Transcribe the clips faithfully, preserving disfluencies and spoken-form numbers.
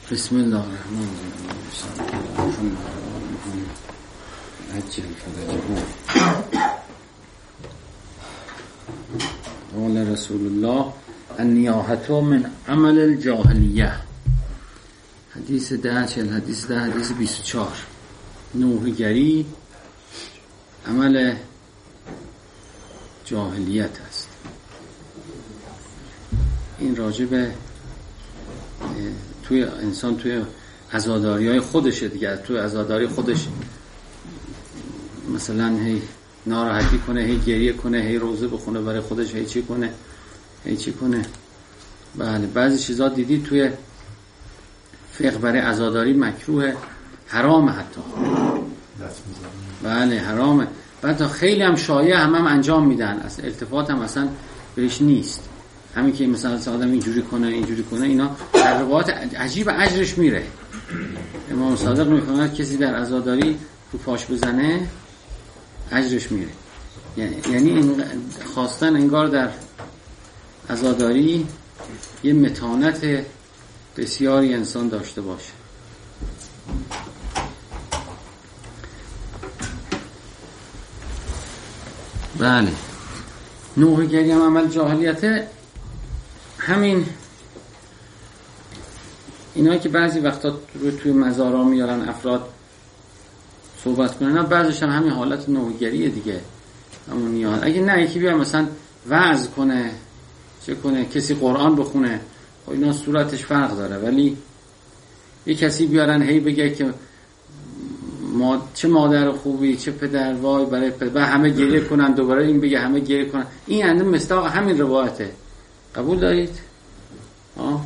بسم الله الرحمن الرحیم. عجل فرجه. قال رسول الله النیاحة من عمل الجاهلیه. حدیث ده چل حدیث ده حدیث بیست و چهار. نوحه‌گری عمل جاهلیت است. این راجبه توی انسان توی عزاداری های خودشه دیگه، توی عزاداری خودش مثلا هی ناراحتی کنه، هی گریه کنه، هی روزه بخونه برای خودش، هی چی کنه هی چی کنه بله بعضی چیزا دیدی توی فقه برای عزاداری مکروه، حرامه حتی بله حرامه. بعد خیلی هم شایع هم, هم انجام میدن، اصلا التفات هم اصلا بهش نیست. همین که مثلا آدم اینجوری کنه اینجوری کنه اینا در روایات عجیب اجرش میره. امام صادق میفرماید کسی در عزاداری رو پاش بزنه اجرش میره. یعنی این خواستن انگار در عزاداری یه متانت بسیاری انسان داشته باشه. بله نوحه‌گری هم عمل جاهلیته. همین اینایی که بعضی وقتا رو توی مزارا میارن افراد صحبت کنن، بعضیش هم همین حالت نوحه‌گریه دیگه. همون نیاز اگه نه یکی بیا مثلا وعظ کنه چه کنه، کسی قرآن بخونه، خب اینا صورتش فرق داره. ولی یه کسی بیارن هی بگه که ما چه مادر خوبی چه پدر وای برای پدر، همه گریه کنن، دوباره این بگه همه گریه کنن، این اندام مستاق همین روایته. قبول دارید؟ آه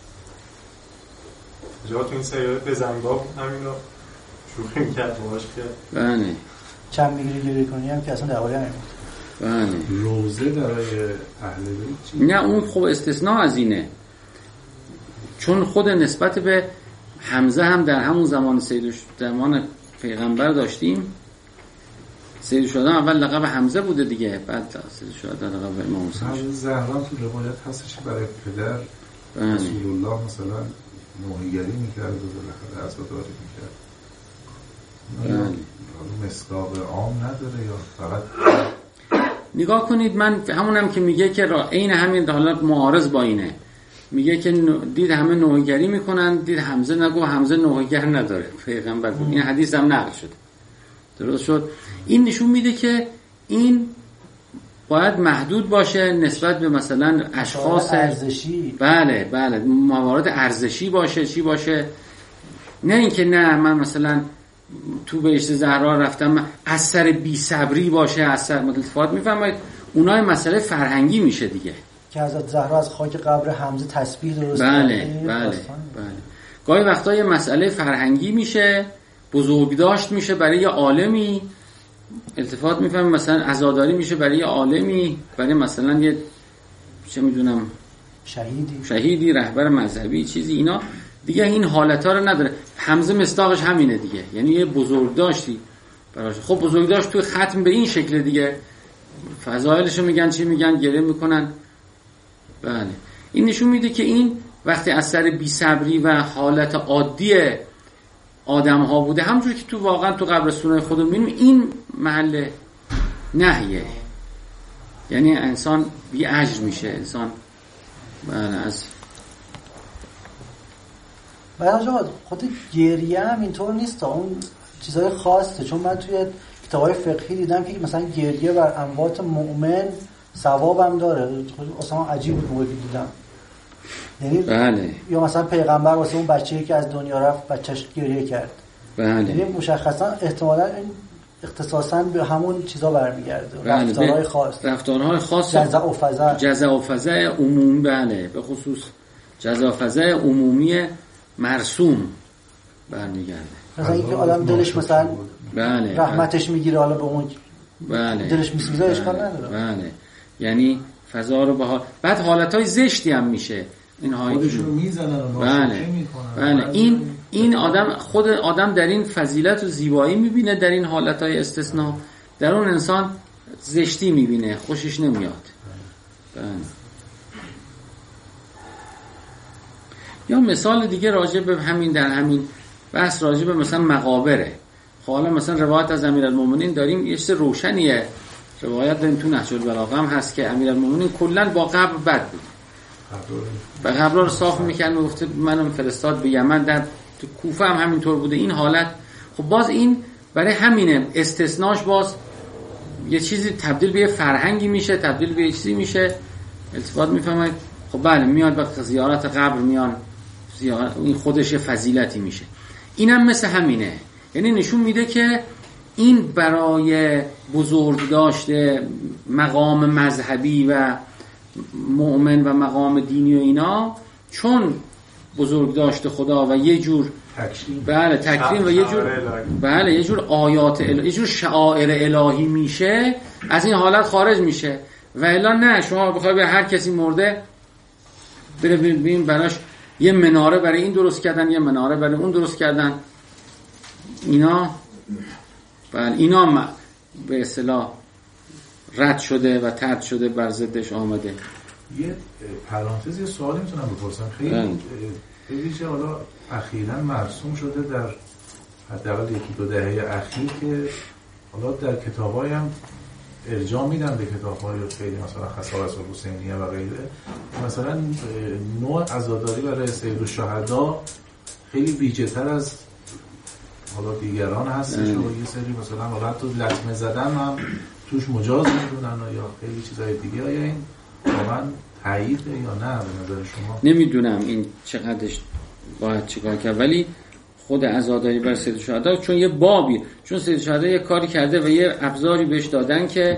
جا تو این سریال بزنگاه همین رو شوخی میکرد باش که بله چند میگیری گریه کنی هم که اصلا درباره همین بله روزه برای اهل بیت نه اون خب استثناء از اینه، چون خود نسبت به حمزه هم در همون زمان سید زمان پیغمبر داشتیم. سید شهدا اول لقب حمزه بوده دیگه، بعد سید شهدا لقب امام حسین. همین زهرا تو روایت هستش برای پدر رسول الله مثلا نوحه‌گری میکرد و بالاخره عزاداری میکرد. بله مصداق عام نداره یا فقط نگاه کنید. من همونم که میگه که را عین همین حالت معارض با اینه، میگه که دید همه نوحه‌گری میکنن، دید حمزه نگو حمزه نوحه‌گر نداره پیغمبر بود. این حدیث هم نقل شد، درست شد. این نشون میده که این باید محدود باشه نسبت به مثلا اشخاص ارزشی. بله بله موارد ارزشی باشه، چی باشه، نه اینکه نه من مثلا تو بهشت زهرا رفتم اثر بی صبری باشه، اثر متفاوت میفهمید. اونای مسئله فرهنگی میشه دیگه که حضرت زهرا از خاک قبر حمزه تسبیح درست بله بله بله. گاهی وقتا یه مسئله فرهنگی میشه، بزرگداشت میشه برای یه عالمی، التفات میفهمیم مثلا عزاداری میشه برای یه عالمی، برای مثلا یه چه میدونم شهیدی شهیدی رهبر مذهبی چیزی، اینا دیگه این حالتا رو نداره. حمزه مصداقش همینه دیگه، یعنی یه بزرگداشتی براش. خب بزرگداشت توی ختم به این شکل دیگه، فضایلشو میگن چی میگن، گریه میکنن. بله این نشون میده که این وقتی اثر بی صبری و حالت عادی آدم ها بوده، همونجور که تو واقعا تو قبرستونای خودمون میبینیم این محل نهیه، یعنی انسان بی اجر میشه انسان. بله از بعد خود گریه هم اینطور نیست، اون چیزای خاصه. چون من توی کتابای فقهی دیدم که مثلا گریه بر اموات مؤمن ثواب هم داره. اصلا عجیب بود موقعی دیدم. یعنی بله یا مثلا پیغمبر واسه اون بچه‌ای که از دنیا رفت بچه‌ش گریه کرد. بله یعنی مشخصا احتمالاً این اختصاصاً به همون چیزا برمیگرده. بله. رفتارهای خاص رفتارهای خاص جزع و فزع جزع و فزع عمومی. بله به خصوص جزع و فزع عمومی مرسوم برمیگرده. مثلا اینکه آدم دلش مثلا بله رحمتش میگیره حالا به اون بله دلش میسوزه اشکال نداره. بله یعنی فضا رو به حال بعد حالتهای زشتی هم میشه اینها خودشون میزنن و بله بله این این آدم خود آدم در این فضیلت و زیبایی میبینه، در این حالتهای استثناء در اون انسان زشتی میبینه، خوشش نمیاد. بله یا مثال دیگه راجع به همین در همین بحث راجع به مثلا مقابره. حالا مثلا روایت از امیرالمومنین داریم، یه چیز روشنیه، روایت داریم تو نهج البلاغه هم هست که امیرالمومنین کلا با قبر بد بود، و قبرها رو صاف می‌کرد، میگفت منم فرستاد به یمن، در تو کوفه هم همینطور بوده این حالت. خب باز این برای همینه استثناش باز یه چیزی تبدیل به یه فرهنگی میشه، تبدیل به یه چیزی میشه، التفات میفهمید. خب بله میاد به زیارت قبر میان، زیارت این خودش یه فضیلتی میشه. اینم مثل همینه، یعنی نشون میده که این برای بزرگ داشته مقام مذهبی و مؤمن و مقام دینی و اینا، چون بزرگ داشته خدا و یه جور تکریم، بله تکریم و یه جور بله یه جور آیات الهی، یه جور شعائر الهی میشه، از این حالت خارج میشه. و الا نه شما بخوای به هر کسی مرده بره ببین براش یه مناره برای این درست کردن، یه مناره برای اون درست کردن، اینا بله اینا به اصطلاح رد شده و طرد شده، بر ضدش آمده. یه پرانتز یه سوالی میتونم بپرسم؟ خیلی ببینید حالا اخیراً مرسوم شده در حداقل یکی دو دهه اخیر که حالا در کتاب‌های هم ارجاع میدن به کتاب‌های خیلی مثلا خصائص الحسینیه و غیره، مثلا نوع عزاداری برای سید الشهدا خیلی ویژه‌تر از حالا دیگران هستش و یه سری مثلا حالا تو لطمه زدن هم توش مجاز میدونن یا خیلی چیزای دیگه. آیا این واقعا تاییده یا نه به نظر شما؟ نمیدونم این چقدرش باید چیکار کرد، ولی خود عزاداری بر سید الشهدا چون یه بابی، چون سید الشهدا یه کاری کرده و یه ابزاری بهش دادن که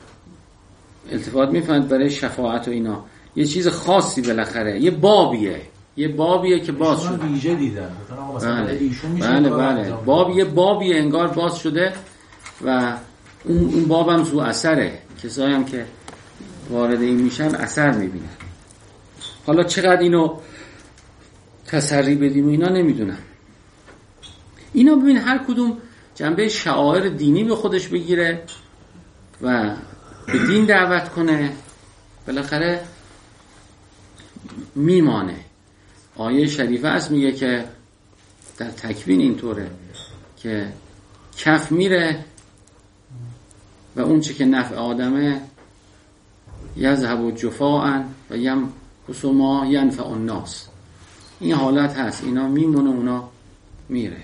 التفات میفهمد برای شفاعت و اینا، یه چیز خاصی بالاخره، یه بابیه، یه بابیه که باز شده. من ویژه دیدم مثلا بله بله, بله. باب یه بابیه انگار باز شده و اون اون بابم زو اثره، کسایی هم که وارد این میشن اثر میبینن. حالا چقدر اینو تسری بدیم و اینا نمیدونم. اینا ببین هر کدوم جنبه شعائر دینی به خودش بگیره و به دین دعوت کنه، بالاخره میمانه. آیه شریفه است میگه که در تکوین اینطوره که کف میره و اون چه که نفع آدمه یذهب جفاء و یم کسما ینفع الناس. این حالت هست، اینا میمونه اونا میره.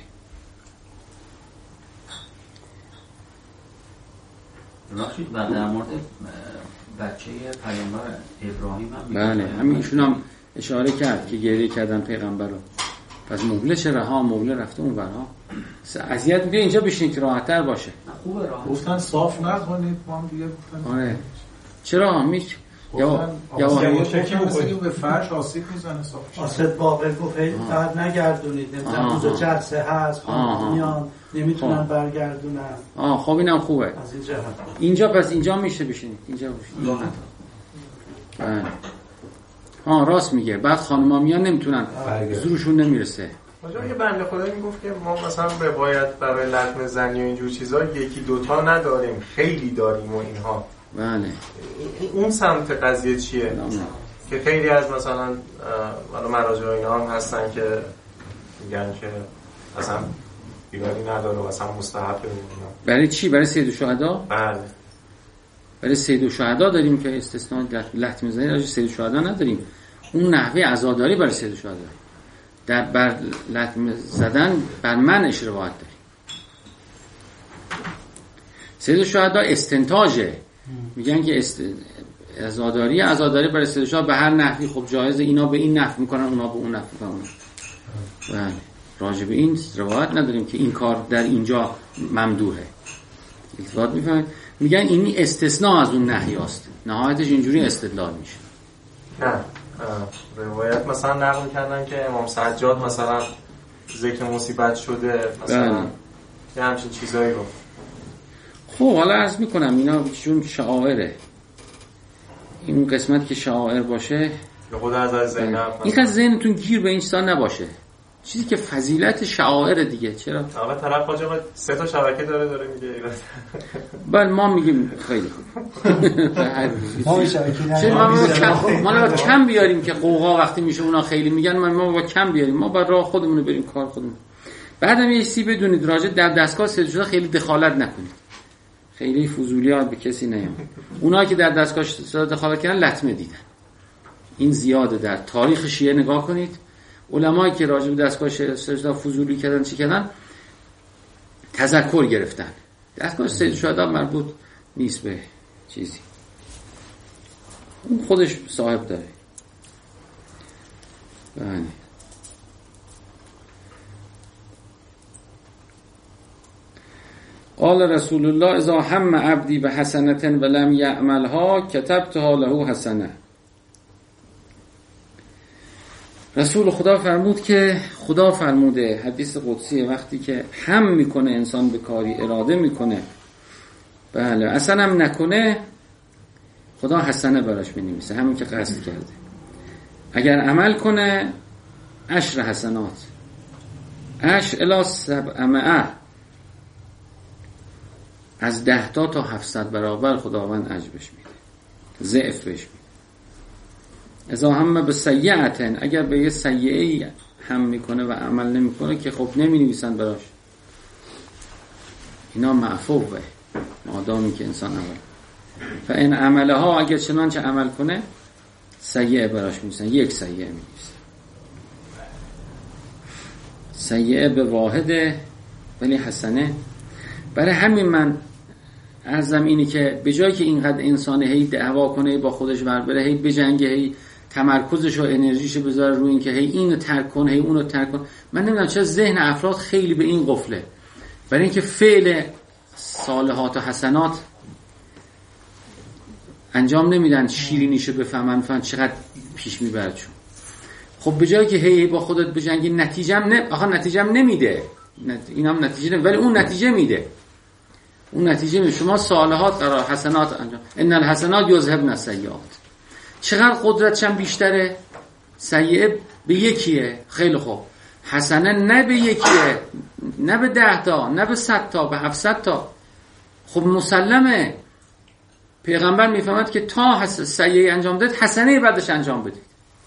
راشد و در مورد بچه پیامبر ابراهیم هم بله همین ایشون هم اشاره کرد که گریه کردن پیغمبر رو، پس مبله چرا ها مبله رفته اون برها اذیت میگه اینجا بشین که راحت‌تر باشه. خوبه راحت گفتن صاف نکنید، ما هم دیگه گفتن آره چرا میش یا یا شکی بکنید به فرش آسیب میزنه صاف. آسد باقر گفت فقط نگردونید، نمیدونم اونجا جلسه هست میان نمیتونن برگردونن. آه خب اینم خوبه از این جهت. اینجا پس اینجا میشه بشینید، اینجا بشینید. بله ها راست میگه. بعد خانم‌ها میان نمیتونن، زورشون نمیرسه. آجا یه بنده خدایی میگفت که ما مثلا روایت برای لطمه زنی و اینجور چیزا یکی دوتا نداریم، خیلی داریم و اینها. بله اون سمت قضیه چیه؟ نامه. که خیلی از مثلا حالا مراجع اینا هم هستن که میگن که مثلا بیماری نداره و مثلا مستحب میمونه. برای چی؟ برای سید الشهدا؟ بله برای سید الشهدا داریم که استثناء لطمه زنی، برای سید الشهدا نداریم. اون نحوه عزاداری برای سید الشهدا، در بر لطمه زدن بر منش روایت داریم. سید الشهدا استنتاجه، میگن که است... عزاداری عزاداری برای سید الشهدا به هر نحوی خب جایزه، اینا به این نحو میکنن اونا به اون نحو میکنن. بله راجع به این روایت نداریم که این کار در اینجا ممدوحه. التفات میفهمید؟ میگن این استثناء از اون نهی است، نهایتش اینجوری استدلال میشه. نه روایت مثلا نقل کردن که امام سجاد مثلا ذکر مصیبت شده مثلا یه همچین چیزایی رو. خب حالا عرض میکنم اینا چون شعائره، این قسمت که شعائر باشه به خود از زینب این که ذهنتون گیر به این چیزا نباشه. چیزی که فضیلت شعائر دیگه. چرا؟ حالا طرف حاجا سه تا شبکه داره داره میگه بله ما میگیم خیلی خوب ما شبکه نداریم، ما باید کم بیاریم که قوقا وقتی میشه اونا خیلی میگن، ما باید کم بیاریم، ما باید راه خودمون بریم کار خودمون. بعدم یه چیزی بدونید راجع در دستگاه سجده خیلی دخالت نکنید، خیلی فضولیات به کسی نیام. اونایی که در دستگاه سجده دخالت کردن لطمه دیدن، این زیاده. در تاریخ شیعه نگاه کنید، علمایی که راجع به دستگاه سجده فضولی کردن چی کردن؟ تذکر گرفتن. دستگاه سجده شهدا مربوط نیست به چیزی، اون خودش صاحب داره. بله. قال رسول الله اذا هم عبدی به حسنة ولم یعملها کتبتها له حسنه. رسول خدا فرمود که خدا فرموده، حدیث قدسی، وقتی که هم میکنه انسان به کاری، اراده میکنه، بله اصلا هم نکنه، خدا حسنه براش بنویسه، همین که قصد کرده. اگر عمل کنه عشر حسنات، عشر الی سبعمائه، از ده تا تا هفتصد برابر خداوند اجر بهش میده، ضعف بهش میده. اذا هم به سیئه، اگر به یه سیئه‌ای هم میکنه و عمل نمیکنه که خب نمینویسن براش، اینا معفوه مادامی که انسان عمل. فان عملها، اگر چنانچه عمل کنه سیئه براش می‌نویسن، یک سیئه می‌نویسن. سیئه به واحده ولی حسنه. برای همین من عرضم اینه که به جای که اینقدر انسان هی دعوا کنه، با خودش ور بره، هی بجنگه، هی تمرکزش و انرژیشو بذاره روی این که هی اینو ترک کن، هی اونو ترک کن، من نمیدونم چرا ذهن افراد خیلی به این قفله، برای اینکه فعل صالحات و حسنات انجام نمیدن، شیرینیشو بفهمن، فهمن چقدر پیش میبره. چون خب به جای که هی با خودت بجنگی، نتیجه هم نه، آخه نتیجه هم نمیده، اینم نتیجه نمیده، ولی اون نتیجه میده، اون نتیجه میده. شما صالحات قرار حسنات انجام، ان الحسنات یذهبن السیئات. چقدر قدرتش هم بیشتره؟ سیئه به یکیه، خیلی خوب. حسنه نه به یکیه، نه به ده تا، نه به صد تا، به هفتصد تا. خب مسلمه پیغمبر میفهمد که تا سیئه انجام داد، حسنه بعدش انجام بدید.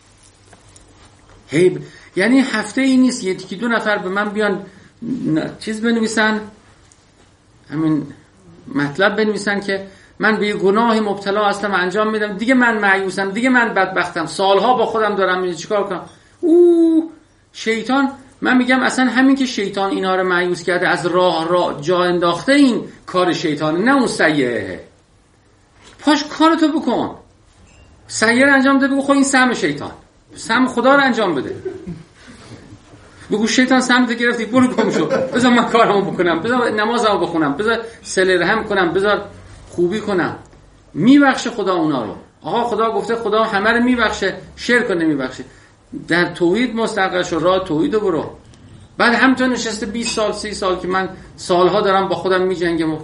هی یعنی هفته ای نیست یکی دو نفر به من بیان چیز بنویسن، همین مطلب بنویسن که من به یه گناهی مبتلا هستم انجام میدم، دیگه من مایوسم، دیگه من بدبختم، سالها با خودم دارم میگم چیکار کنم. او شیطان، من میگم اصلا همین که شیطان اینا رو مایوس کرده، از راه راه جا انداخته، این کار شیطانه، نه اون سیئه. پاش کارتو بکن، سیئه رو انجام ده، بگو خب این سهم شیطان، سهم خدا رو انجام بده. بگو شیطان سمت گرفتی، برو گم شو، بذار من کارمو بکنم، بذار نمازمو بخونم، بذار صله رحم کنم، بذار خوبی کنم. میبخشه خدا اونا رو. آقا خدا گفته خدا همه رو میبخشه، شرک رو نمیبخشه. در توحید مستقر شو، راه توحید رو برو. بعد همینطور نشسته بیست سال سی سال که من سالها دارم با خودم میجنگم،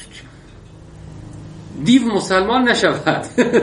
دیو مسلمان نشود.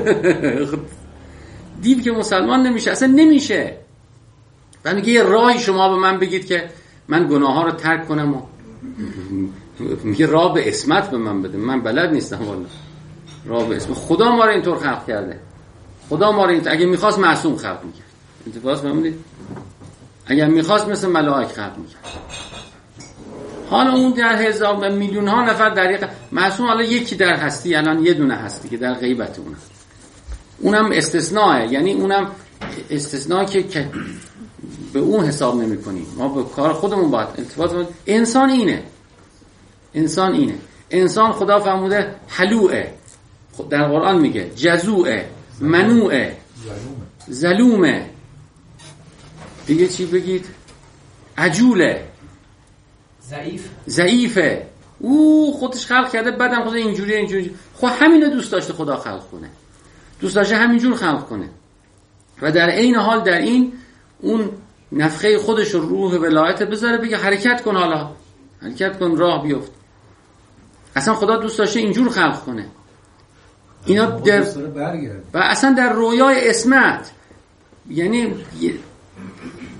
دیو که مسلمان نمیشه، اصلا نمیشه. و میگه یه راهی شما به من بگید که من گناه ها رو ترک کنم، و میگه راه به اسمت به من بده، من بلد نیستم والله. راه به اسمت، خدا ما رو اینطور خلق کرده، خدا ما رو اینطور، اگه میخواست معصوم خلق میکرد، انتفاض فهمیدید؟ اگر میخواست مثل ملائک خلق میکرد. حالا اون در هزار میلیون ها نفر در یک معصوم، حالا یکی در هستی، الان یه دونه هستی که در غیبت اونه، اونم استثناءه، یعنی اونم استثناء که, که به اون حساب نمی کنیم، ما به کار خودمون باید التفات کنیم. انسان اینه، انسان اینه انسان خدا فرموده حلوعه، در قرآن میگه جزوعه، منوعه، ظلومه، دیگه چی بگید؟ عجوله، ضعیف، ضعیفه. او خودش خلق کرده، بعدم خود اینجوری اینجوری، خب همینو دوست داشته خدا خلق کنه، دوست داشته همینجور خلق کنه، و در عین حال در این اون نفخه خودش رو روح ولایت بذاره، بگه حرکت کن، حالا حرکت کن، راه بیفت. اصلا خدا دوست داشته اینجور خلق کنه. اینا در و اصلا در رویای اسمت، یعنی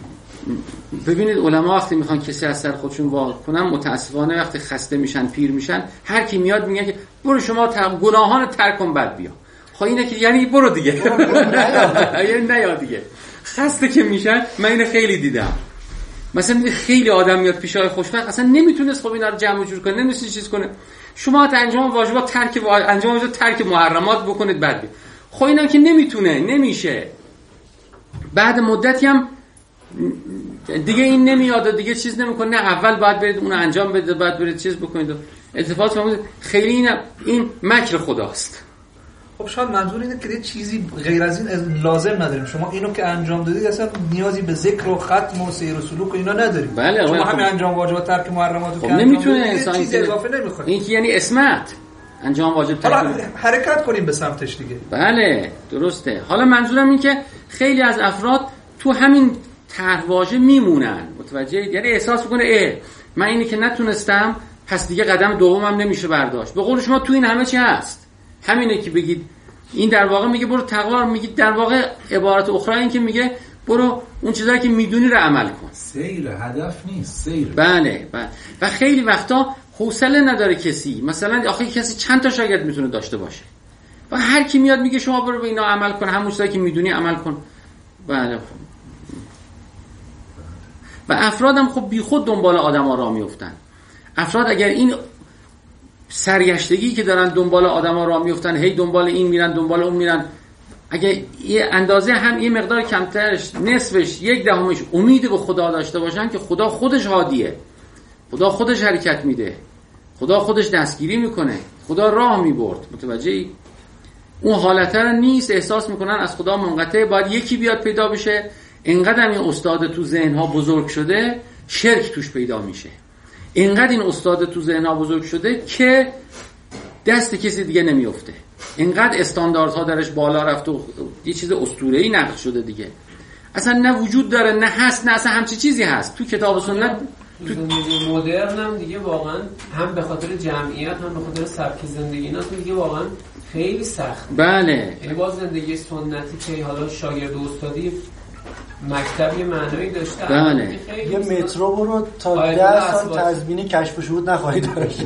ببینید علما وقتی میخوان کسی از سر خودشون وا کنن، متاسفانه وقتی خسته میشن، پیر میشن، هر کی میاد میگه که برو شما گناهان ترک کن بعد بیا. خب اینه که یعنی برو دیگه یعنی نیا دیگه. خسته که میشن، من اینو خیلی دیدم. مثلا خیلی آدم میاد پیشای خوشبخت اصلا نمیتونست خب اینا رو جمع جور کنه، نمیتونه چیز کنه. شما تا انجام واجبات ترک وا... انجام واجبات ترک محرمات بکنید بعد بیا. خب اینم که نمیتونه، نمیشه. بعد مدتی هم دیگه این نمیاد و دیگه چیز نمیکنه. نه اول باید برید اون انجام بده، بعد برید چیز بکنید. اتفاقات فهمید خیلی این این مکر خداست. خب شاید منظور اینه که چیزی غیر از این لازم نداریم. شما اینو که انجام دادید اصلا نیازی به ذکر و ختم و سیر و سلوک و اینا نداریم. بله شما همین انجام واجبات ترک محرمات خب نمیتونه انسان چیزی اضافه نمیخواد. این که یعنی اسمت انجام واجب ترک. حالا حرکت کنیم به سمتش دیگه. بله درسته. حالا منظورم این که خیلی از افراد تو همین طرح واژه میمونن، متوجه؟ یعنی احساس میکنه اه من اینی که نتونستم پس دیگه قدم دومم نمیشه برداشت. به قول شما تو این همه چی هست. همینه که بگید این در واقع میگه برو تقوا، میگید در واقع عبارت اخرى این که میگه برو اون چیزایی که میدونی رو عمل کن. سیر هدف نیست، سیر. بله بله. و خیلی وقتا حوصله نداره کسی. مثلا آخه کسی چند تا شاگرد میتونه داشته باشه و هر کی میاد میگه شما برو به اینا عمل کن، همون چیزایی که میدونی عمل کن. بله. و افرادم خب بی خود دنبال آدما راه میافتن. افراد اگر این سرگشتگی که دارن دنبال آدما راه میافتن، هی دنبال این میرن دنبال اون میرن، اگه یه اندازه هم یه مقدار کمترش، نصفش، یک دهمش امید به خدا داشته باشن که خدا خودش هادیه، خدا خودش حرکت میده، خدا خودش دستگیری میکنه، خدا راه میبرد، متوجهی؟ اون حالت رو نیست، احساس میکنن از خدا منقطع، باید یکی بیاد پیدا بشه. اینقدر این استاد تو ذهنها بزرگ شده شرک توش پیدا میشه. اینقدر این استاد تو ذهنها بزرگ شده که دست کسی دیگه نمیفته. اینقدر استانداردها درش بالا رفت و یه چیز اسطوره‌ای نقل شده دیگه. اصلا نه وجود داره، نه هست، نه اصلا همچی چیزی هست. تو کتاب و سنت تو زندگی مدرن هم دیگه واقعا هم به خاطر جمعیت هم به خاطر سبک زندگی اینا دیگه واقعا خیلی سخت. بله. یعنی باز زندگی سنتی که حالا شاگرد و استادی مکتب یه معنایی داشته. بله. یه مترو برو تا ده سال تضمینی کشف و شهود نخواهی داشت.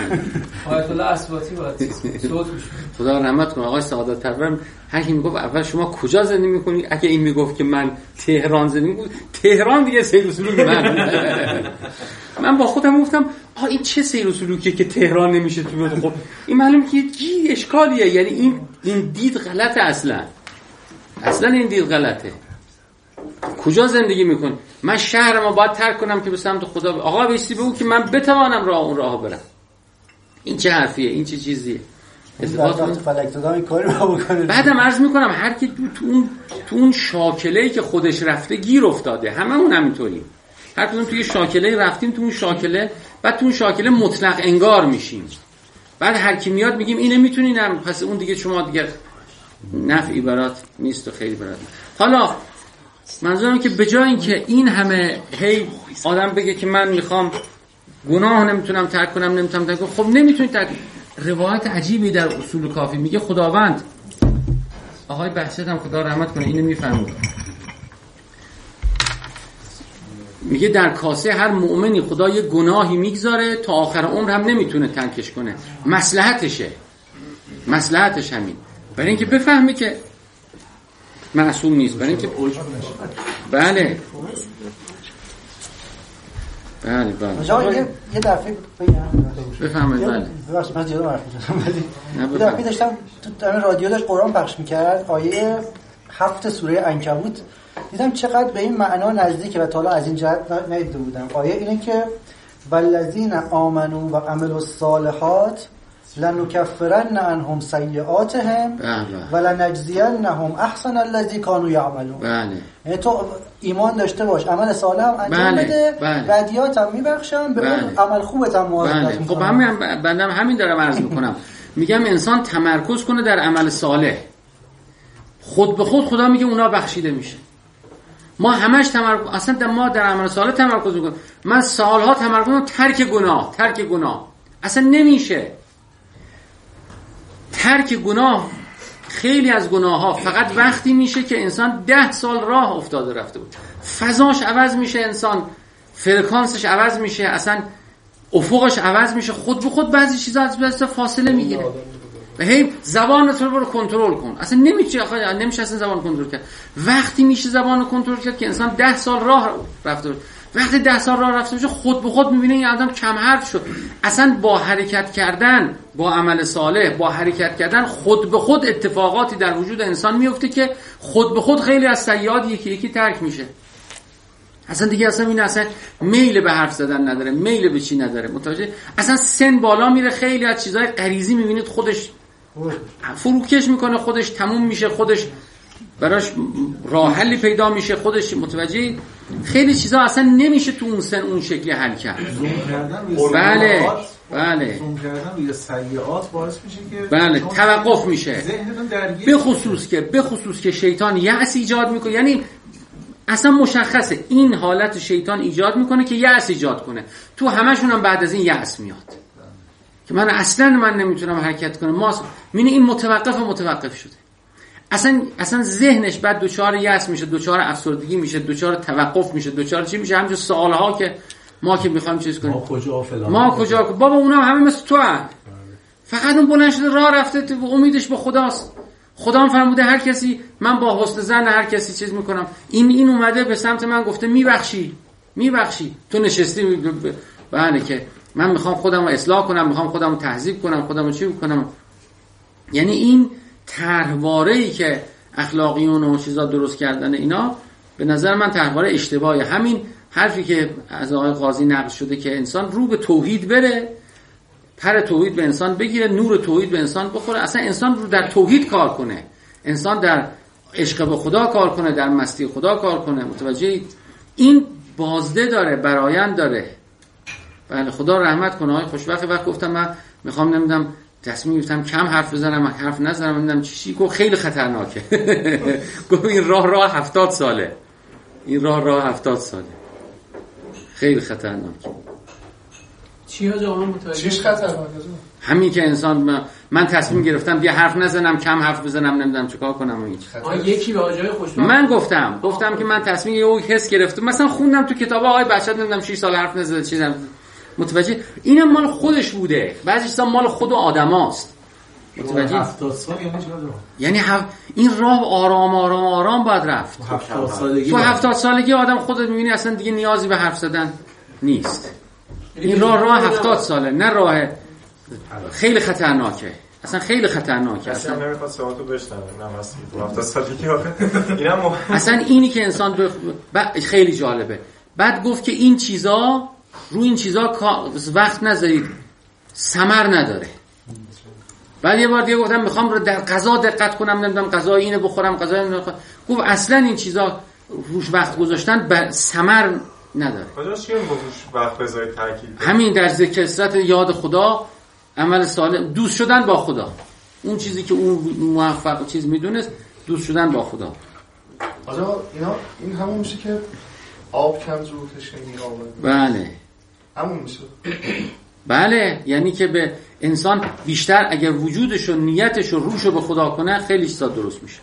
آیت الله اسواتی باید صوت بشه. خدا رحمت کنه آقای سعادت پرورم. هر کی میگفت اول شما کجا زندگی میکنی؟ اگه این میگفت که من تهران زندگی میکنم، تهران دیگه سیر و سلوک من. من با خودم گفتم آ این چه سیر و سلوکیه که تهران نمیشه تو؟ خب این معلومه که یه اشکالیه. یعنی این این دید غلطه اصلا. اصلا این دید غلطه. کجا زندگی میکنی؟ من شهرمو باید ترک کنم که به سمت خدا ب... آقا بیستی بگو که من بتوانم راه اون راه برم. این چه حرفیه؟ این چه چیزیه؟ ازدواج فلک دادن این کاری رو بکنه. بعدم عرض میکنم هر کی تو تو اون تو اون شاکله‌ای که خودش رفته گیر افتاده. هممون همینطوریم. هر کدوم توی شاکله‌ای رفتیم، تو اون شاکله، بعد تو اون شاکله مطلق انگار میشیم. بعد هر کی میاد میگیم اینه میتونی، نه پس اون دیگه شما دیگه نفعی برات نیست و خیلی برات. حالا منظورم که به جای اینکه این همه هی آدم بگه که من میخوام گناه نمیتونم ترک کنم، نمیتونم ترک کنم، خب نمیتونی ترک. روایت عجیبی در اصول کافی میگه خداوند، آقای بهشت هم خدا رحمت کنه اینو میفهمید، میگه در کاسه هر مؤمنی خدا یه گناهی میگذاره تا آخر عمر هم نمیتونه ترکش کنه. مصلحتشه، مصلحتش همین، برای اینکه بفهمی که معصوم نیست، برای اینکه بله بله بله جا یه یه دفعه بگم بفهمید. بله ببخشید من زیاد حرف می‌زنم ولی یه دفعه داشتم تو رادیو داشت قرآن پخش می‌کرد، آیه هفت سوره عنکبوت، دیدم چقدر به این معنا نزدیکه و تا حالا از این جهت ندیده بودم. آیه اینه که والذین آمنوا و عملوا الصالحات لنکفرن عنهم سیئاتهم ولنجزینهم احسن الذی کانوا یعملون. بله. یعنی تو ایمان داشته باش، عمل صالح هم انجام بله. بده، بله. بدیات هم میبخشم، به بله. اون عمل خوبت هم موافقت میکنم. خب همین بندم همین دارم عرض میکنم. میگم انسان تمرکز کنه در عمل صالح، خود به خود خدا میگه اونا بخشیده میشه. ما همش تمرکز، اصلا ما در عمل صالح تمرکز میکنیم. من سالها تمرکز کنم ترک گناه، ترک گناه اصلا نمیشه. ترک گناه خیلی از گناه ها فقط وقتی میشه که انسان ده سال راه افتاده رفته بود، فضاش عوض میشه، انسان فرکانسش عوض میشه، اصلا افقش عوض میشه، خود به خود بعضی چیزا از بس فاصله میگیره و هی زبانت رو برو کنترل کن. اصلا نمیشه، آخه نمیشه اصلا زبان کنترل کرد. وقتی میشه زبان رو کنترل کرد که انسان ده سال راه رفته بود. وقتی ده سال راه رفته باشه خود به خود میبینه این آدم کم حرف شد. اصلا با حرکت کردن، با عمل صالح، با حرکت کردن خود به خود اتفاقاتی در وجود انسان میفته که خود به خود خیلی از سیئات یکی یکی ترک میشه. اصلا دیگه اصلا این اصلا میل به حرف زدن نداره، میل به چی نداره، متوجه؟ اصلا سن بالا میره، خیلی از چیزهای غریزی میبینید خودش فروکش میکنه، خودش تموم میشه، خودش براش راه حلی پیدا میشه، خودش متوجه. خیلی چیزا اصلا نمیشه تو اون سن اون شکلی حل کرد. زوم کردن روی بله بله زوم کردن روی سیئات باعث میشه که بله توقف میشه، به خصوص که به خصوص که شیطان یأس ایجاد میکنه. یعنی اصلا مشخصه این حالت شیطان ایجاد میکنه که یأس ایجاد کنه. تو همشون هم بعد از این یأس میاد که من اصلا من نمیتونم حرکت کنم. ما میبینی این متوقف و متوقف شده. اصلا اصلا ذهنش بعد دوچار یأس میشه، دوچار افسردگی میشه، دوچار توقف میشه، دوچار چی میشه؟ همین سوالها که ما که میخوایم چیز کنیم، ما کجا فلان، ما کجا، بابا اونا همه مثل تو هست. فقط اون بلند شده راه رفته تو امیدش به خداست. خدا هم فرموده هر کسی، من با حسن ظن هر کسی چیز میکنم. این این اومده به سمت من گفته میبخشی میبخشی، تو نشستی بله که من میخوام خودم رو اصلاح کنم، میخوام خودم رو تهذیب کنم، خودم رو چی کنم. یعنی این طرحواره‌ای که اخلاقیون و چیزا درست کردن اینا به نظر من طرحواره اشتباهی. همین حرفی که از آقای قاضی نقل شده که انسان رو به توحید بره، پر توحید به انسان بگیره، نور توحید به انسان بخوره، اصلا انسان رو در توحید کار کنه، انسان در عشق به خدا کار کنه، در مستی خدا کار کنه. متوجه؟ این بازده داره، برایند داره. بله خدا رحمت کنه. آقای خوشبخت وقت گفتم من میخوام نمیدونم تصمیم گرفتم کم حرف بزنم، حرف نزنم، نمیدونم چی چی. گفت خیلی خطرناکه. گفت این راه راه هفتاد ساله، این راه راه هفتاد ساله، خیلی خطرناکه. چی ها جامعه متوجه؟ چیش خطرناکه؟ همین که انسان من, من تصمیم گرفتم بیا حرف نزنم، کم حرف بزنم، نمیدونم چیکار کنم. این آ یکی به آجای خوشبخت من گفتم گفتم که من تصمیم یه حس گرفتم، مثلا خوندم تو کتاب آقای بچت نمیدونم شش سال حرف نزد چیزم. متوجه؟ اینم مال خودش بوده، بعضی چیزا مال خود آدماست. متوجه؟ هفتاد سال یعنی چقدر؟ یعنی هف... این راه آرام آرام آرام باید رفت. هفتاد سالگی تو هفتاد سالگی آدم خودت می‌بینی اصلا دیگه نیازی به حرف زدن نیست. این راه راه هفتاد ساله، نه راه خیلی خطرناکه، اصلا خیلی خطرناکه. اصلا نمیخواد سوالتو بشنوه، نه واسه تو هفتاد سالگی آخه اینم مح... اصلا اینی که انسان دو... ب... خیلی جالبه. بعد گفت که این چیزا رو این چیزا وقت نذارید، ثمر نداره. بعد یه بار دیگه گفتم میخوام رو در غذا دقت کنم، نمیدونم غذا اینو بخورم، غذا اینو بخورم. گفت اصلا این چیزا روش وقت گذاشتن بر ثمر نداره. کجاش چی میگفت وقت بذارید تاکید؟ همین در ذکر یاد خدا، عمل صالح، دوست شدن با خدا. اون چیزی که اون موفق چیز میدونست، دوست شدن با خدا. حالا اینا این همون میشه که آب کم جو تشنگی آب. بله. همون میشه. بله، یعنی که به انسان بیشتر اگر وجودش و نیتش و روش رو به خدا کنه خیلی چیزا درست میشه.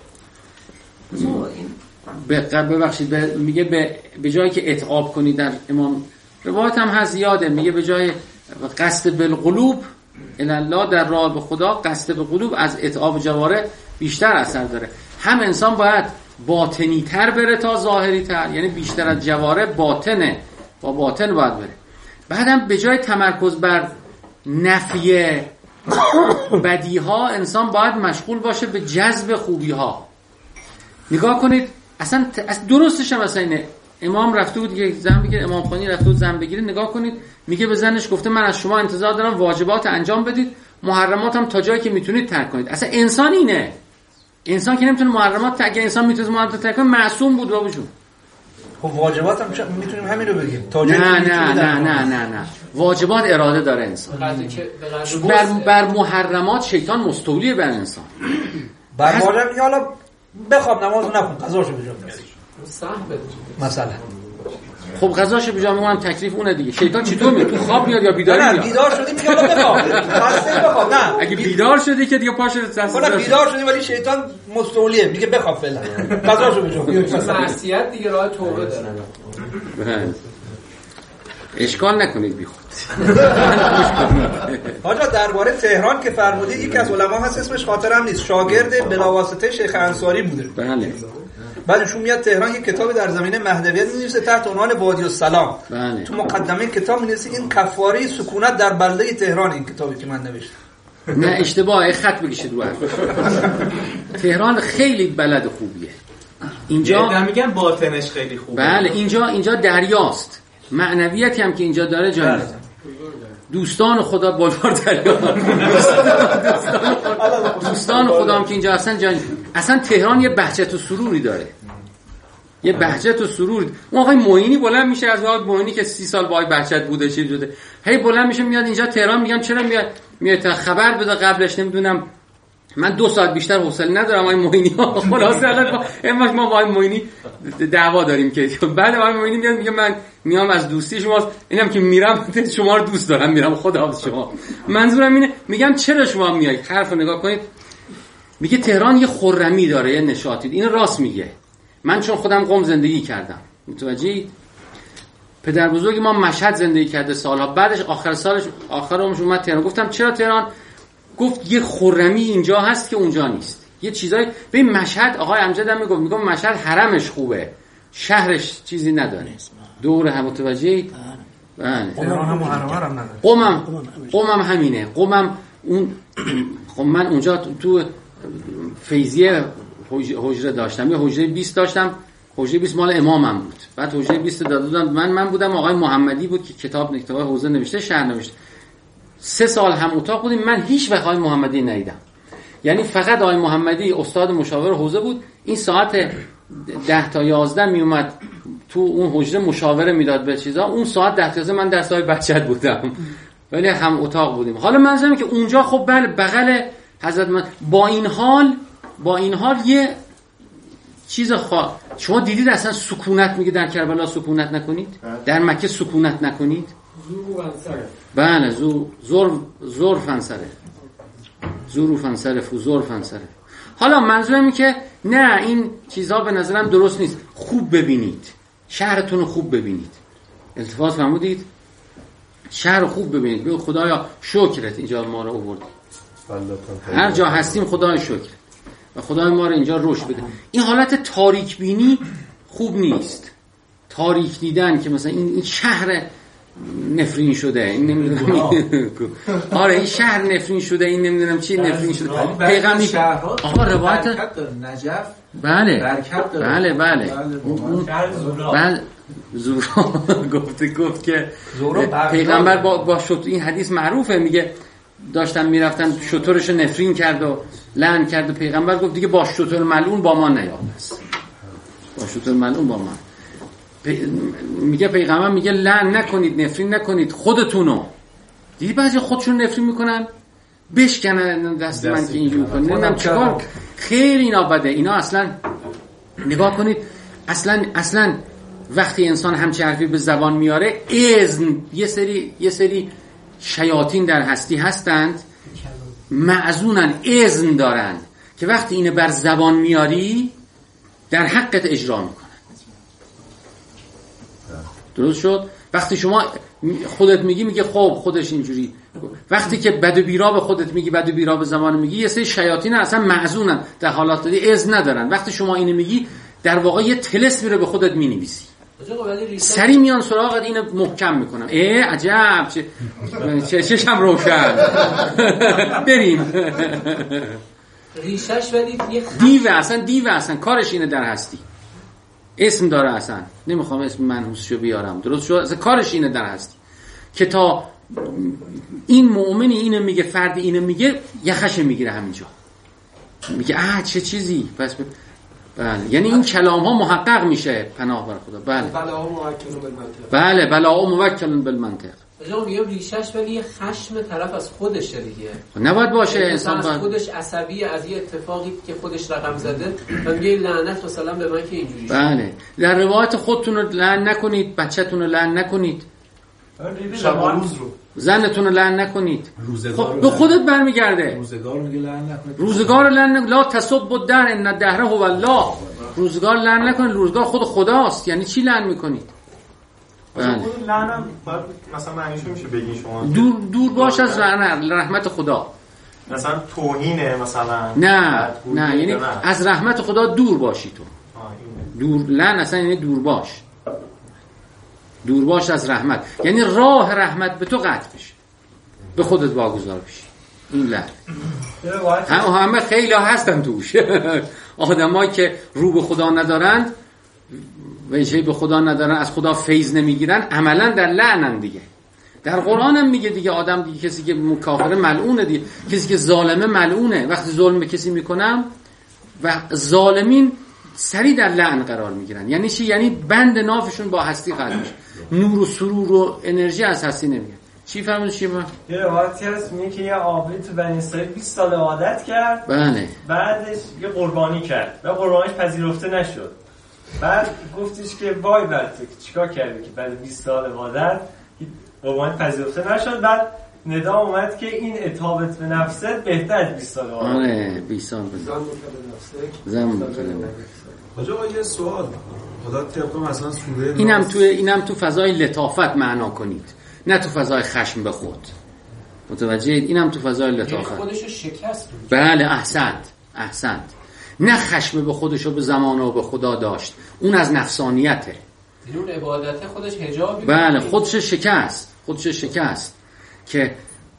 به ببخشید میگه به به جایی که اتعاب کنی، در امام روایت هم هست زیاده، میگه به جای قصد بالقلوب الی الله، در راه به خدا قصد به قلوب از اتعاب جواره بیشتر اثر داره. هم انسان باید باطنی تر بره تا ظاهری تر، یعنی بیشتر از جواره باطنه، با باطن باید بره. بعدم به جای تمرکز بر نفی بدیها، انسان باید مشغول باشه به جذب خوبیها. نگاه کنید اصلا درستش هم مثلا اینه، امام رفته بود که زن بگیره، امام خانی رفته بود زن بگیره، نگاه کنید میگه به زنش گفته من از شما انتظار دارم واجبات انجام بدید، محرمات هم تا جایی که میتونید ترک کنید. اصلا انسان اینه، انسان که نمیتونه محرمات ترک، انسان میتونه محرمات ترک کنه معصوم بود بابجون. خب واجبات هم میتونیم همین رو بگیم تا جایی نه نه نه نه نه نه واجبات اراده داره انسان. بر بر محرمات شیطان مستولی بر انسان. بر واجب حالا بخواب نمازو نکن، قضاشو بجا بیار صح بده مثلا. خب غذاشو بجام اونم تکلیف اونه دیگه. شیطان چطور میاد تو خواب میاد یا بیداری میاد؟ نه بیدار شدی میگه حالا بخواب خاصه بخواب. نه اگه بیدار شدی که دیگه پاش دست حالا بیدار شدی ولی شیطان مستولیه میگه بخواب فعلا غذاشو بجام. معصیت دیگه راه توبه داره. اشکال نکنید بیخود. حاجا درباره تهران که فرمودید یکی از علما هست اسمش خاطرم نیست، شاگرد بلاواسطه شیخ انصاری بوده. بله. بعدشون میاد تهران یک کتابی در زمینه مهدویت می‌نویسه تحت عنوان وادی السلام. بله. تو مقدمه کتاب می‌نویسه این کفاره سکونت در بلده تهران. این کتابی که من نوشتم نه اشتباهه، خط بکشید رو حرف. تهران خیلی بلد خوبیه. اینجا میگن باطنش خیلی خوبه. بله اینجا اینجا دریاست. معنویتی هم که اینجا داره جای دوستان خدا بلوار دریا. دوستان خدا هم که اینجا اصلا جای اصلا تهران یه بهجت و سروری داره. یه بهجت و سرور. اون آقای معینی بلند میشه، از آقای معینی که سی سال با آقای بهجت بوده چی بوده، هی بلند میشه میاد اینجا تهران. میگم چرا میاد؟ میاد خبر بده قبلش نمیدونم من دو ساعت بیشتر حوصله ندارم آقای معینی ها. خلاصه الان امروز ما با آقای معینی دعوا داریم که بعد آقای معینی میاد میگه من میام از دوستی شماست، اینم که میرم شما رو دوست دارم میرم خداحافظ شما. منظورم اینه میگم چرا شما میایید؟ حرفو نگاه کنید. میگه تهران یه خرمی داره، یه نشاطی. این راست میگه. من چون خودم قم زندگی کردم متوجهید؟ پدر بزرگ ما مشهد زندگی کرده سالها، بعدش آخر سالش آخر عمرش اومد تهران. گفتم چرا تهران؟ گفت یه خرمی اینجا هست که اونجا نیست. یه چیزای ببین مشهد، آقای امجد هم میگفت میگم مشهد حرمش خوبه، شهرش چیزی نداره. دور هم متوجهید؟ بله. تهران هم حرم هم نداره. قمم قمم همینه. قمم اون خب من اونجا تو فیضیه حجره داشتم، یه حجره بیست داشتم. حجره بیست مال امامم بود. بعد حجره بیست داده بودن من من بودم، آقای محمدی بود که کتاب نکته‌های حوزه نوشته، شهر نوشته. سه سال هم اتاق بودیم. من هیچ وقت آقای محمدی ندیدم. یعنی فقط آقای محمدی استاد مشاور حوزه بود. این ساعت ده تا یازده می اومد تو اون حجره مشاوره میداد به چیزا. اون ساعت ده تا یازده من در سایه بچت بودم. ولی هم اتاق بودیم. حالا منظورم که اونجا خب بله بغل حضرت من. با این حال با این حال یه چیز خوا شما دیدید اصلا سکونت میگه در کربلا سکونت نکنید، در مکه سکونت نکنید. بله زور زور زور فنسره زور فنسره فوزور فنسره. حالا منظورم اینه که نه این چیزها به نظرم درست نیست. خوب ببینید، شهرتون رو خوب ببینید. التفات فرمودید شهر خوب ببینید. بگو خدایا شکرت اینجا ما رو آوردی. هر جا هستیم خدای شکر و خدای ما رو اینجا رشد بده. این حالت تاریک بینی خوب نیست. تاریک دیدن که مثلا این, این شهر نفرین شده، این نمیدونم آره این شهر نفرین شده، این نمیدونم چی نفرین شده. پیغمبر آقا روایت نجف بله برکت داره. بله بله بله زورا گفته گفت که پیغمبر با با شطور، این حدیث معروفه، میگه داشتن میرفتن شطورش نفرین کرد و لعن کرد و پیغمبر گفت دیگه با شطور ملعون با ما نیام. با شطور ملعون با ما پی... میگه پیغمبر میگه لعن نکنید، نفرین نکنید خودتونو. دیدی بعضی خودشون نفرین میکنن بشکنن دست من که اینجوری میکنن نمیدونم چیکار. خیلی اینا بده. اینا اصلا نگاه کنید اصلا اصلا وقتی انسان همچه حرفی به زبان میاره اذن یه سری یه سری شیاطین در هستی هستند معزونن، اذن دارند که وقتی اینو بر زبان میاری در حقت اجرا میکنن. درست شد؟ وقتی شما خودت میگی میگه خب خودش اینجوری، وقتی که بد و بیرا به خودت میگی بد و بیرا به زبان میگی یه سری شیاطین اصلا معزونن در حالات دیگه اذن ندارن. وقتی شما اینو میگی در واقع یه طلسم میره به خودت مینویسی، سری میان سراغت اینو محکم میکنم. ای عجب چه چه چشم روشن بریم. ریشش ولی دیو اصلا دیو اصلا کارش اینه در هستی. اسم داره اصلا، نمیخوام اسم منحوسشو بیارم. درست شد؟ اصلا کارش اینه در هستی که تا این مؤمنی اینو میگه، فردی اینو میگه، یخش میگیره همینجا، میگه اه چه چیزی. پس ب... بله یعنی این کلام ها محقق میشه. پناه بر خدا. بله بلا موکل بالمنطق. بله بلا موکل بالمنطق. اجازه میگم ریشش ولی یه خشم طرف از خودشه دیگه. نباید باشه انسان از خودش عصبی از یه اتفاقی که خودش رقم زده و میگه لعنت مثلا به من که اینجوری. بله. در روایت خودتون رو لعن نکنید، بچه‌تون رو لعن نکنید. شب و روز رو زنتون رو لعن نکنید. روزگار خب به خودت برمیگرده. روزگار میگه لعن نکنید. روزگار رو لعن نکنید. لا تسب الدهر ان الدهر هو الله. روزگار لعن نکنید. روزگار خود خداست. یعنی چی لعن میکنید؟ بله. لعنم مثلا معنیش میشه بگین شما دور دور باش از رحمت خدا. مثلا توهینه مثلا. نه نه یعنی از رحمت خدا دور باشی تو. دور لعن اصلا یعنی دور باش. دور باش از رحمت، یعنی راه رحمت به تو قطع بشه، به خودت واگذار بشی. این لعن هم همه خیلی هستن توش. آدمایی که رو به خدا ندارن وجهی به خدا ندارن، از خدا فیض نمیگیرن، عملا در لعنن دیگه. در قرآن هم میگه دیگه آدم دیگه، کسی که کافر ملعونه دیگه، کسی که ظالمه ملعونه. وقتی ظلم به کسی میکنم و ظالمین سری در لعن قرار میگیرن. یعنی چی؟ یعنی بند نافشون با هستی قطع میشه، نور و سرور و انرژی از هستی نمیاد. چی فرمود چی با؟ یه روایتی هست میگه که یه عابدی تو بنی اسرائیل بیست سال عبادت کرد. بله. بعدش یه قربانی کرد و قربانیش پذیرفته نشد. بعد گفتش که وای بر تو که چیکار کردی که بعد بیست سال عبادت قربانی پذیرفته نشد. بعد ندا اومد که این عتابت به نفست بهتر از بیست سال عبادت. آره بیست سال به زمان آقا یه سوال خدا طبق مثلا سوره اینم تو اینم تو فضای لطافت معنا کنید، نه تو فضای خشم به خود. متوجهید؟ اینم تو فضای لطافت. خودشو شکست. بله احسنت احسنت. نه خشم به خودشو به زمان و به خدا داشت، اون از نفسانیته. اون عبادت خودش حجابی. بله خودش شکست، خودش شکست که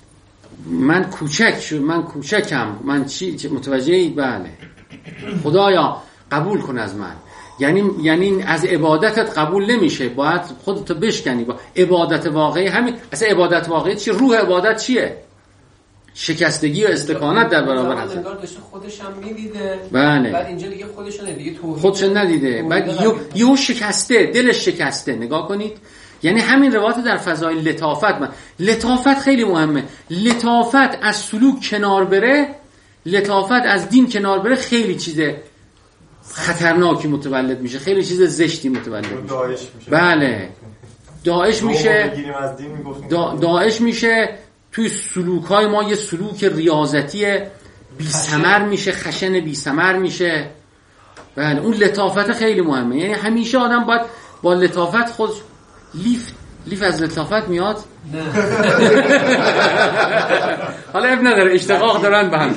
من کوچک شد، من کوچکم، من چی متوجهید؟ بله خدایا قبول کن از من. یعنی یعنی از عبادتت قبول نمیشه، باید خودتو بشکنی. با عبادت واقعی همین. اصلا عبادت واقعی چیه؟ روح عبادت چیه؟ شکستگی و استکانت در برابر حضرت. انگار داشته خودش هم میدیده. بله. بعد اینجا دیگه خودش رو دیگه توهین خودش ندیده، بعد یهو شکسته، دلش شکسته. نگاه کنید، یعنی همین روایت در فضای لطافت. من لطافت خیلی مهمه. لطافت از سلوک کنار بره، لطافت از دین کنار بره، خیلی چیزه خطرناکی متولد میشه، خیلی چیز زشتی متولد میشه. داعش میشه. بله داعش میشه. دا داعش میشه توی سلوک‌های ما. یه سلوک ریاضتی بی ثمر میشه، خشن بی ثمر میشه. بله اون لطافت خیلی مهمه. یعنی همیشه آدم باید با لطافت خود لیف لیف از لطافت میاد. نه حالا اب نداره، اشتقاق دارن به هم.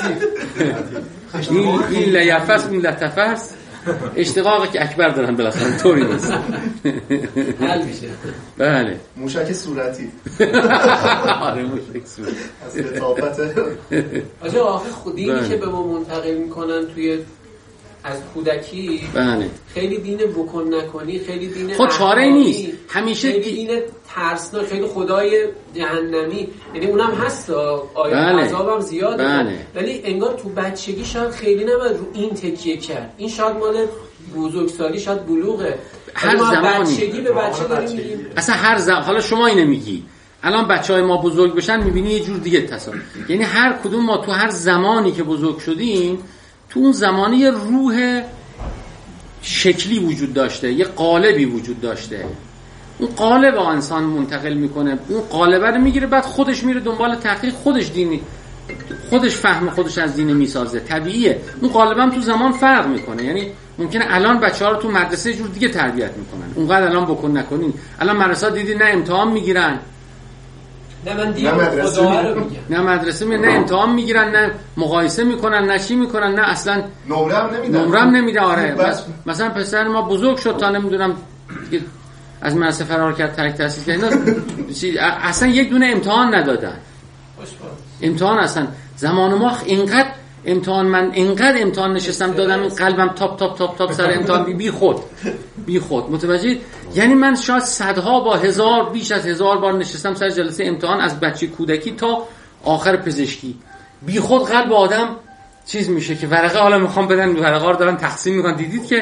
این این لیفست اون لطفه است. اشتقاقی که اکبر دارن بالاخره طوری نیست. حل میشه. بله موشک صورتی. آره موشک صورتی از لطافت. آجا آخه خودی که به ما منتقل میکنن توی از کودکی. بله خیلی دین بکن نکنی، خیلی دین خود چاره نیست، همیشه خیلی دین ترسناک، خیلی خدای جهنمی. یعنی اونم هست، آیه عذابم زیاده. بله. ولی انگار تو بچگی شاید خیلی نباید رو این تکیه کرد. این شاید مال بزرگسالی، شاید بلوغه. هر زمانی بچگی به بچه داریم میگیم. اصلا هر زمان. حالا شما اینو میگی، الان بچهای ما بزرگ بشن میبینی یه جور دیگه تصور. یعنی هر کدوم ما تو هر زمانی که بزرگ شدیم، تو اون زمانی یه روح شکلی وجود داشته، یه قالبی وجود داشته. اون قالب با انسان منتقل میکنه، اون قالبه رو میگیره، بعد خودش میره دنبال تحقیق، خودش دینی، خودش فهم خودش از دین میسازه. طبیعیه. اون قالب هم تو زمان فرق میکنه. یعنی ممکنه الان بچه‌ها رو تو مدرسه جور دیگه تربیت میکنن، اونقدر الان بکن نکنین. الان مدرسه دیدی نه امتحان میگیرن، نه من دیگه خدا رو میگم، نه مدرسه می نه امتحان میگیرن، نه مقایسه میکنن، نه چی میکنن، نه اصلا نمره هم نمیدن. نمره هم نمیده. آره مثلا پسر ما بزرگ شد تا نمیدونم از مدرسه فرار کرد، ترک تحصیل کرد، اصلا یک دونه امتحان ندادن. امتحان اصلا زمان ما اینقدر امتحان، من اینقدر امتحان نشستم دادم، این قلبم تاپ تاپ تاپ تاپ سر امتحان بی, بی خود بی خود متوجه. یعنی من شاید صدها با هزار، بیش از هزار بار نشستم سر جلسه امتحان، از بچه کودکی تا آخر پزشکی. بی خود قلب آدم چیز میشه که ورقه حالا میخوام بدن، ورقه رو دارن تقسیم میکنن. دیدید که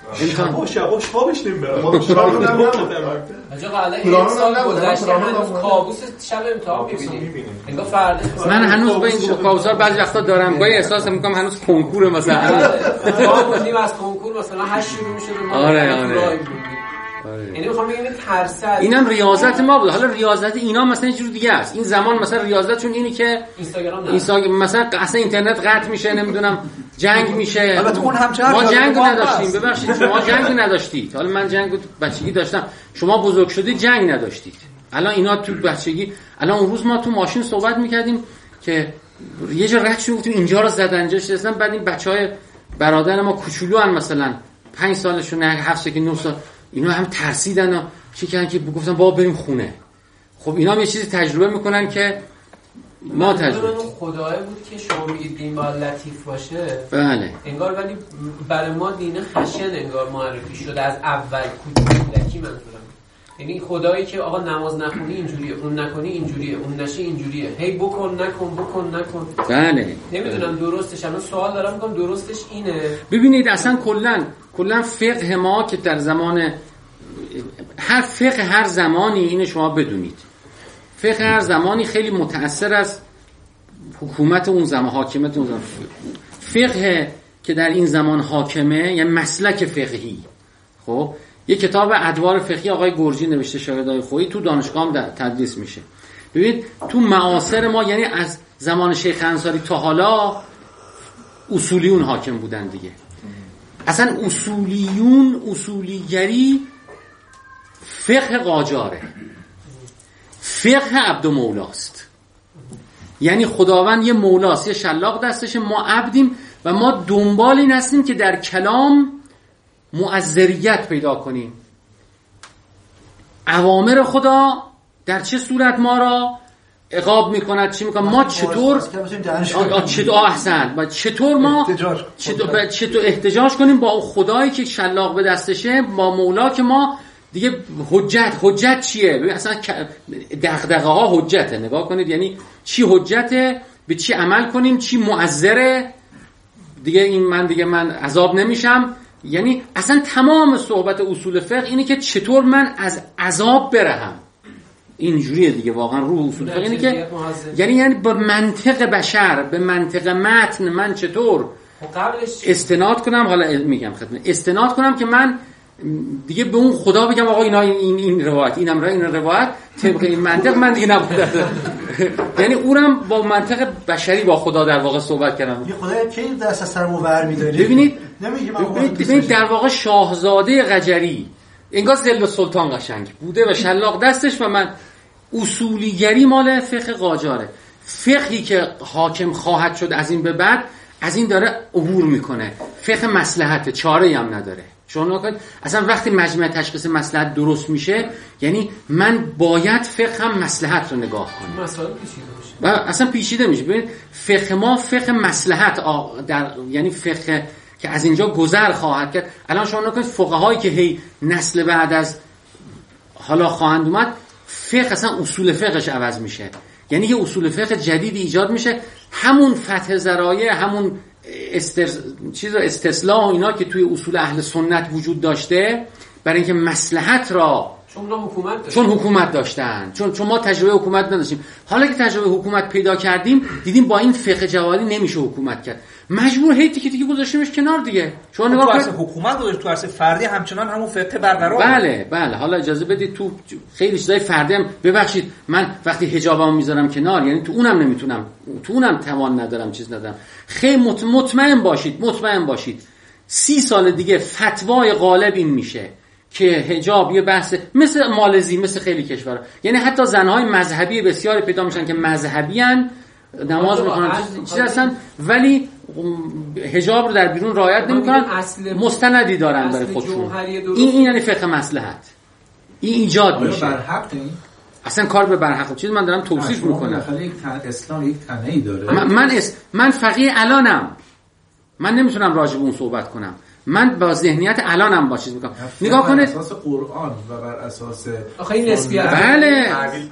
شبا شبا خوابش نمیبره ما شبا نبودیم آجا قاعده یک سال گذشته هنوز کابوس شب امتحان می‌بینیم انگار فردا من هنوز با این کابوس‌ها بعضی وقتا دارم گاهی احساس می‌کنم هنوز کنکور مثلا ما بودیم از کنکور مثلا هشت شروع می‌شد آره آره یعنی میخوام بگم ترسه اینم ریاضت ما بود. حالا ریاضت اینا مثلا یه جور دیگه است. این زمان مثلا ریاضتشون اینی که اینستاگرام اینستاگرام مثلا اصلا اینترنت قطع میشه نمیدونم جنگ میشه. البته اون همچنان ما جنگ نداشتیم. ببخشید شما جنگ نداشتید. حالا من جنگ بچگی داشتم. شما بزرگ شدید جنگ نداشتید. الان اینا تو بچگی الان اون روز ما تو ماشین صحبت میکردیم که یه جا رد شد گفتیم اینجا رو زدن اینجا شدن. بعد این بچهای برادر ما کوچولو ان مثلا پنج سالشون نه هفت سال نه سال اینا هم ترسیدن و چی کردن که گفتن بابا بریم خونه. خب اینا هم یه چیزی تجربه میکنن که ما تجربه اون خدای بود که شما میگید دین باید لطیف باشه. بله انگار ولی برای ما دین خشن انگار معرفی شده از اول کودکی منظورم. یعنی خدایی که آقا نماز نخونی اینجوریه، اون نکنی اینجوریه، اون نشی اینجوریه، هی بکن نکن بکن نکن. بله نمیدونم درستش، الان سوال دارم میگم درستش اینه. ببینید اصلا کلا کلا فقه ما که در زمان هر فقه هر زمانی اینو شما بدونید فقه هر زمانی خیلی متأثر از حکومت اون زمان، حاکمیت اون زمان. فقه که در این زمان حاکمه یعنی مسلک فقهی. خب یه کتاب ادوار فقهی آقای گرجی نوشته شاگردای خویی تو دانشگاه هم تدریس میشه. ببینید تو معاصر ما یعنی از زمان شیخ انصاری تا حالا اصولیون حاکم بودن دیگه. اصلا اصولیون اصولیگری فقه قاجاره، فقه عبد و مولاست. یعنی خداوند یه مولاست، یه شلاق دستشه، ما عبدیم و ما دنبال این هستیم که در کلام مؤثریت پیدا کنیم. اوامر خدا در چه صورت ما را عقاب میکند، چی میکنه، ما چطور چطور احسن و چطور ما چطور چطور احتجاج کنیم با خدایی که شلاق به دستشه، با مولا که ما دیگه حجت حجت چیه؟ ببین اصلا دغدغه ها حجته. نگاه کنید یعنی چی حجته، به چی عمل کنیم، چی معذره دیگه. این من دیگه من عذاب نمیشم. یعنی اصلا تمام صحبت اصول فقه اینه که چطور من از عذاب برهم. اینجوریه دیگه واقعا روح اصول فقه اینه که یعنی یعنی به منطق بشر، به منطق متن من چطور استناد کنم. حالا میگم خدمت استناد کنم که من دیگه به اون خدا بگم آقا اینا این این روایت اینم را این روایت طبق این منطق من دیگه نبوده. یعنی اونم با منطق بشری با خدا در واقع صحبت کردم. یه خدای کی دست از سرمو ور می‌داری؟ ببینید نمیگم ببینید در واقع شاهزاده قجری انگار ذل سلطان قشنگ بوده و شلاق دستش و من اصولیگری مال فقه قاجاره. فقهی که حاکم خواهد شد از این به بعد از این داره عبور میکنه. فقه مصلحت، چاره‌ای هم نداره. شما نکنید اصلا وقتی مجمع تشخیص مصلحت درست میشه یعنی من باید فقه هم مصلحت رو نگاه کنم. مسائل پیچیده میشه. و اصلا پیچیده میشه. ببین فقه ما فقه مصلحت در یعنی فقه که از اینجا گذر خواهد کرد. الان شما نکنید فقهایی که هی نسل بعد از حالا خواهند اومد فقه اصلا اصول فقهش عوض میشه. یعنی یه اصول فقه جدیدی ایجاد میشه. همون فتح ذرایع، همون استر... چیز استصلاح و اینا که توی اصول اهل سنت وجود داشته برای اینکه مصلحت را چون حکومت داشتن. چون حکومت داشتن چون چون ما تجربه حکومت نداشتیم. حالا که تجربه حکومت پیدا کردیم دیدیم با این فقه جوادی نمیشه حکومت کرد. مجبور هی تیکه تیکه گذاشتیمش کنار دیگه. شما نگاه کنید تو حکومت گذاشت تو عرصه فردی همچنان همون فقه برقرار. بله بله. حالا اجازه بدید تو خیلی چیزای فردی هم ببخشید من وقتی حجابمو میذارم کنار یعنی تو اونم نمیتونم، تو اونم توان ندارم، چیز ندارم. خیلی مطمئن باشید مطمئن باشید سی سال دیگه فتوای غالب این میشه که حجاب یه بحث مثل مالزی، مثل خیلی کشورها. یعنی حتی زنهای مذهبی بسیاری پیدا میشن که مذهبی ان، نماز میخونن چیز هستن ولی حجاب رو در بیرون رعایت نمیکنن، مستندی دارن برای خودشون. این این یعنی فقه مصلحت این ایجاد میشه. برحق این اصلا کار به برحق چیز من دارم توصیف میکنم. یک اسلام یک تنهی داره. من من, اس... من فقیه الانم، من نمیتونم راجع به اون صحبت کنم. من با ذهنیت الانم با چیز میکنم. نگاه کنید بر اساس قرآن و بر اساس آخه این نسبیت. بله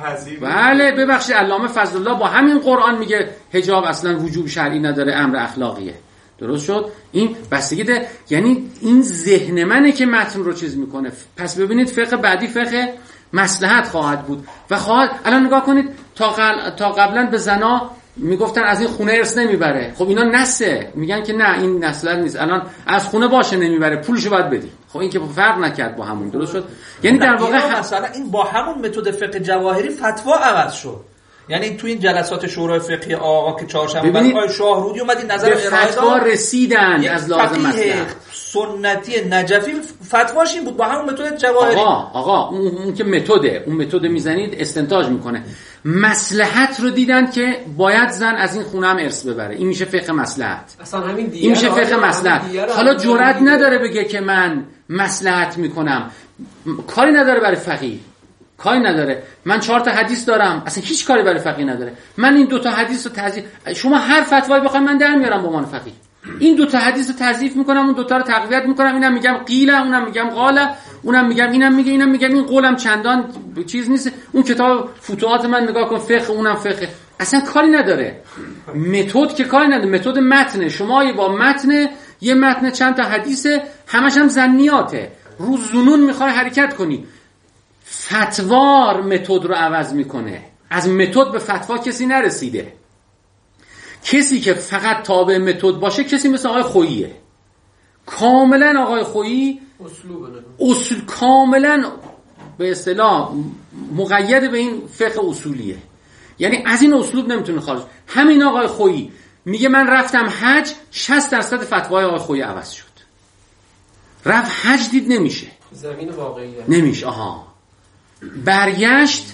بله ببخشید علامه فضل الله با همین قرآن میگه حجاب اصلا وجوب شرعی نداره، امر اخلاقیه. درست شد؟ این بستگی ده، یعنی این ذهن منه که متن رو چیز میکنه. پس ببینید فقه بعدی فقه مصلحت خواهد بود و خواهد، الان نگاه کنید تا, قل... تا قبلا به زنا میگفتن از این خونه ارث نمیبره. خب اینا نسه، میگن که نه این نسل نیست، الان از خونه باشه نمیبره، پولشو باید بدی. خب این که فرق نکرد با همون، درست شد؟ یعنی در واقع مثلا این با همون متد فقه جواهری فتوا عوض شد. یعنی تو این جلسات شورای فقهی آقا که چهارشنبه بعد آقای شاهرودی اومد این نظر ارائه فتوا رسیدن از لازم مصلحت سنتی نجفی فتواش این بود با همون متد جواهری. آقا آقا اون, اون که متده، اون متد میزنید استنتاج میکنه. مصلحت رو دیدن که باید زن از این خونه هم ارث ببره، این میشه فقه مصلحت. اصلا همین دیگه این میشه فقه مصلحت. حالا جرئت نداره بگه که من مصلحت میکنم، کاری نداره برای فقیه، کاری نداره. من چهار تا حدیث دارم، اصلا هیچ کاری برای فقیه نداره. من این دو تا حدیث رو تضعیف، شما هر فتوایی بخواید من در میارم به عنوان فقیه. این دو تا حدیث رو تضعیف میکنم، اون دو تا رو تقویت میکنم، اینم میگم قیل، اونم میگم قال، اونم میگم اینم میگه، اینم میگم این قولم چندان چیز نیست. اون کتاب فتوحات من نگاه کن، فقه، اونم فقه. اصلا کاری نداره. متد که کاری نداره، متد متن. شما با متن یه متن چند تا حدیثه، همش هم ظنیاته، رو ظنون میخوای حرکت کنی. فتوار متد رو عوض میکنه. از متد به فتوا کسی نرسیده. کسی که فقط تابع متد باشه کسی مثل آقای خوییه. کاملا آقای خویی اصول کاملا به اصطلاح مقید به این فقه اصولیه، یعنی از این اسلوب نمیتونه خارج. همین آقای خویی میگه من رفتم حج، شصت درصد فتوای آقای خویی عوض شد. رفت حج دید نمیشه، زمین واقعیه نمیشه، آها برگشت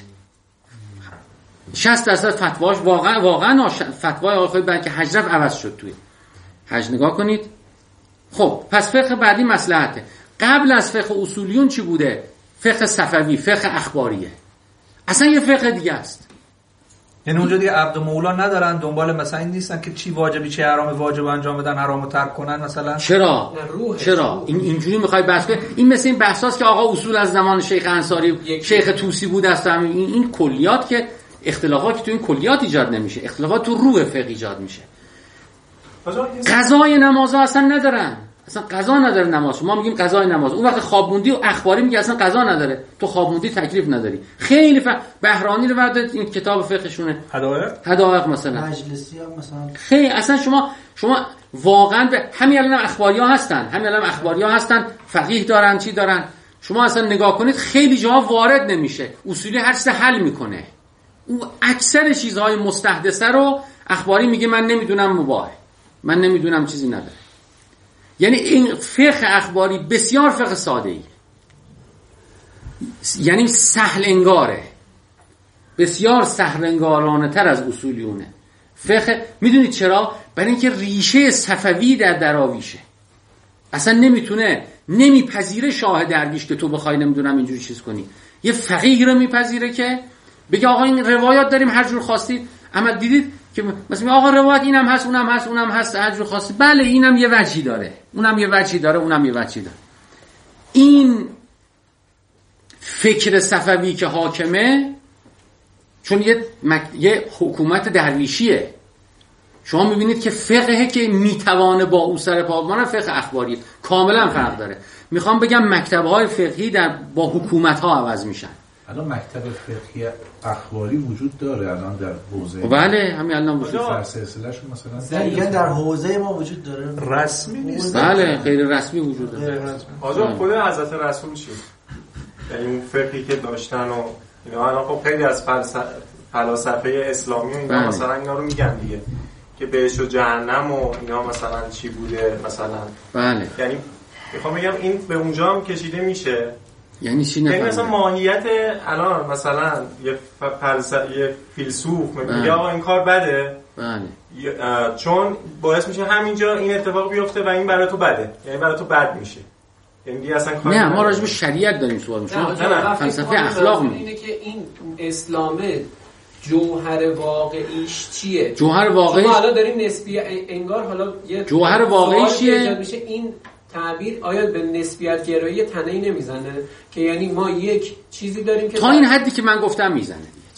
شصت درصد فتواش واقعا واقعا فتوای آقای خویی برای که حج رفت عوض شد. توی حج نگاه کنید. خب پس فقه بعدی مصلحته. قبل از فقه اصولیون چی بوده؟ فقه صفوی، فقه اخباریه، اصلا یه فقه دیگه است. یعنی اونجا دیگه عبد مولا ندارن، دنبال مثلا این نیستن که چی واجبی چه حرام واجب انجام بدن، حرامو ترک کنن مثلا. چرا چرا این اینجوری میخوای بحث کنی؟ این مثل این بحثاست که آقا اصول از زمان شیخ انصاری، شیخ طوسی بود است. این این کلیات که اختلافاتی تو این کلیات ایجاد نمیشه، اختلافات تو روح فقه ایجاد میشه. قضای نماز اصلا ندارن، اصلا قضا نداره نماز. ما میگیم قضای نماز، اون وقت خوابوندی و اخباری میگه اصلا قضا نداره. تو خوابوندی تکلیف نداری. خیلی ف... بهرانی رو ورد این کتاب فقهشونه، هدایق هدایق مثلا مجلسی هم مثلا خیلی اصلا شما شما واقعا به همین الان اخباریا هستن، همین الان اخباریا هستن، فقیه دارن، چی دارن. شما اصلا نگاه کنید خیلی جاها وارد نمیشه، اصولی هر چیز حل میکنه. اون اکثر چیزهای مستحدثه رو اخباری میگه من نمیدونم، مباح، من نمیدونم، چیزی نداره. یعنی این فقه اخباری بسیار فقه ساده‌ای، یعنی سهل انگاره، بسیار سهل انگارانه تر از اصولیونه. فقه میدونید چرا؟ برای اینکه ریشه صفوی در دراویشه. اصلا نمیتونه، نمیپذیره شاه درویش که تو بخوای نمیدونم اینجوری چیز کنی. یه فقیه رو میپذیره که بگه آقا این روایات داریم هر جور خواستید. اما دیدید که مثلا آقا روایت اینم هست، اونم هست، اونم هست، هر جور خواستید. بله اینم یه وجهی داره، اونم یه وجهی داره، اونم یه وجهی داره. این فکر صفوی که حاکمه، چون یه, مک... یه حکومت درویشیه. شما میبینید که فقهه که میتوانه با او سر پا بمانه، فقه اخباری کاملا فرق داره. میخوام بگم مکتب‌های فقهی در با حکومت‌ها عوض میشن. الان مکتب فقهی اخباری وجود داره الان در حوزه؟ بله همین الان وجود داره. سلسله‌شون مثلا دیگه در حوزه ما وجود داره، رسمی نیست. بله غیر رسمی وجود داره. آجا خود حضرت رسول چی؟ یعنی اون فقهی که داشتن و اینا، الان خب خیلی از فلاسفه اسلامی و اینا بله. مثلا اینا رو میگن دیگه که بهشت و جهنم و اینا مثلا چی بوده مثلا. بله. یعنی میخوام بگم این به اونجا هم کشیده میشه. یعنی چی نفهمیدم؟ یعنی مثلا ماهیت الان مثلا یه فلسفه یه فیلسوف میگه آقا این کار بده. بله. چون باعث میشه همینجا این اتفاق بیفته و این برای تو بده. یعنی برای تو بد میشه. یعنی اصلا کار نه ما راجع به شریعت داریم سوال می‌کنیم. نه فلسفه اخلاق میگه. اینه که این اسلامه جوهر واقعیش چیه؟ جوهر واقعیش ما حالا داریم نسبی انگار حالا یه جوهر واقعیش چیه؟ میشه این تعبیر آیا به نسبیت گرایی تنهی نمیزنه که یعنی ما یک چیزی داریم که تا این حدی که من گفتم میزنه دیگه.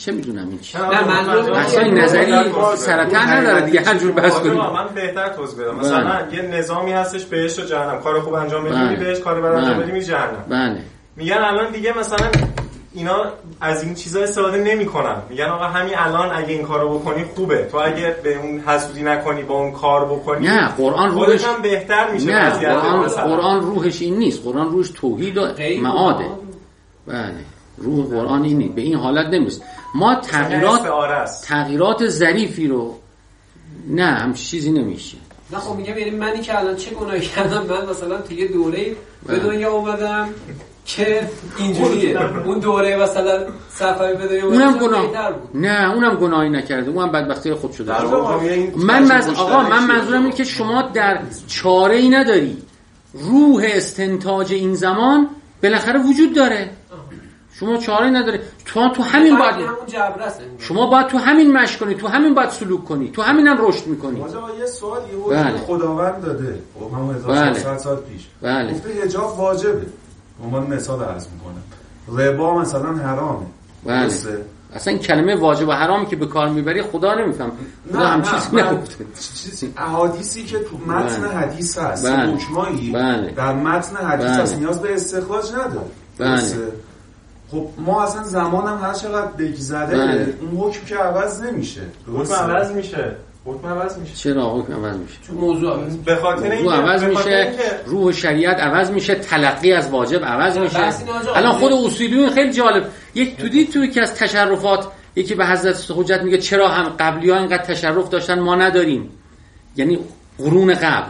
چه میدونم این چی. نه منظور اصلا نظری سرطان نداره دیگه، هر جور بحث کنیم. من بهتر توضیح بدم. مثلا یه نظامی هستش بهشت و جهنم، کار خوب انجام بدی بهش، کار بد انجام بدی میری جهنم. بله. میگن الان دیگه مثلا اینا از این چیزا استفاده نمیکنن. میگن آقا همین الان اگه این کارو بکنی خوبه، تو اگه به اون حسودی نکنی با اون کار بکنی نه قرآن روحش هم بهتر میشه. نه قرآن, قرآن روحش این نیست. قرآن روحش توحید و معاده. بله روح قرآن این نیست، به این حالت نمیست. ما تغییرات تغییررات ظریفی رو نه هم چیزی نمیشه. نه خب میگم یعنی منی که الان چه گناهی کردم، من مثلا تو یه دوره به دنیا اومدم که اینجوریه، اون دوره مثلا صفوی به دنیا اونم گناه نه اونم گناهی نکرده، اونم بدبختی خود شده. من مز... آقا من منظورم اینه که شما در چاره ای نداری، روح استنتاج این زمان بالاخره وجود داره، شما چاره نداره، تو تو همین باید شما باید تو همین مشق کنی، تو همین باید سلوک کنی، تو همین هم رشد میکنی. آقا یه سوال یه بله. خداوند داده همون هزار و ششصد سال پیش بله. گفته حجاب واجبه، عنوان مثال عرض میکنم، ربا مثلا حرامه. بله. اصلا این کلمه واجب و حرامی که به کار میبری خدا نمیفهم، خدا هم چیزی نگفته. چیزی احادیثی که تو متن بله. حدیث هست بله. حکمایی بله. در متن حدیث بله. هست، نیاز به استخراج نداره. بله. خب ما اصلا زمانم هر چقدر بگذره بله. اون حکم که عوض نمیشه. حکم عوض میشه. حکم عوض میشه. چرا حکم عوض میشه؟ چون موضوع به خاطر اینکه عوض میشه، روح شریعت عوض میشه، تلقی از واجب عوض میشه. الان خود اصولیون خیلی جالب، یک تو دید توی که از تشرفات یکی به حضرت حجت میگه چرا هم قبلی‌ها اینقدر تشرف داشتن ما نداریم، یعنی قرون قبل.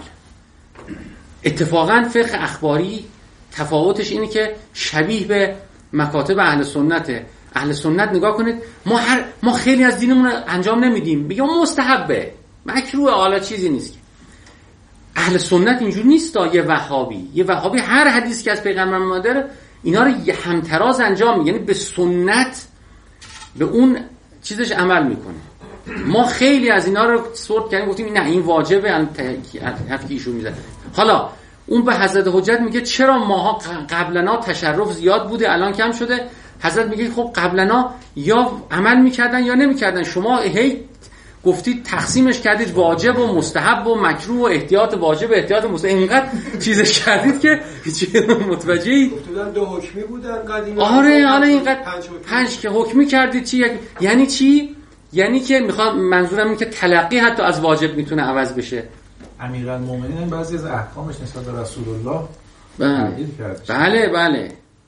اتفاقا فقه اخباری تفاوتش اینه که شبیه به مکاتب اهل سنته. اهل سنت نگاه کنید، ما هر ما خیلی از دینمون رو انجام نمیدیم، میگم مستحبه، مکروه، حالا چیزی نیست. اهل سنت اینجور نیست. یه وهابی یه وهابی هر حدیثی که از پیغمبر اومده اینا رو همتراز انجام میده، یعنی به سنت به اون چیزش عمل میکنه. ما خیلی از اینا رو سورت کردیم، گفتیم نه این واجبه، حرف که ایشون میزنه. حالا اون به حضرت حجت میگه چرا ماها قبلنا تشرف زیاد بوده الان کم شده؟ حضرت میگه خب قبلنا یا عمل میکردن یا نمیکردن، شما هی گفتید تقسیمش کردید واجب و مستحب و مکروه و احتیاط واجب و احتیاط مستحب، اینقدر چیزش کردید که هیچ متوجهی گفتن دو حکمی بودن قدیم. آره آره اینقدر پنج که حکمی کردید چی؟ یعنی چی؟ یعنی که میخوام منظورم اینه که تلقی حتی از واجب میتونه عوض بشه. امیرالمومنین بعضی از احکامش نسبت به رسول الله بله بله بله.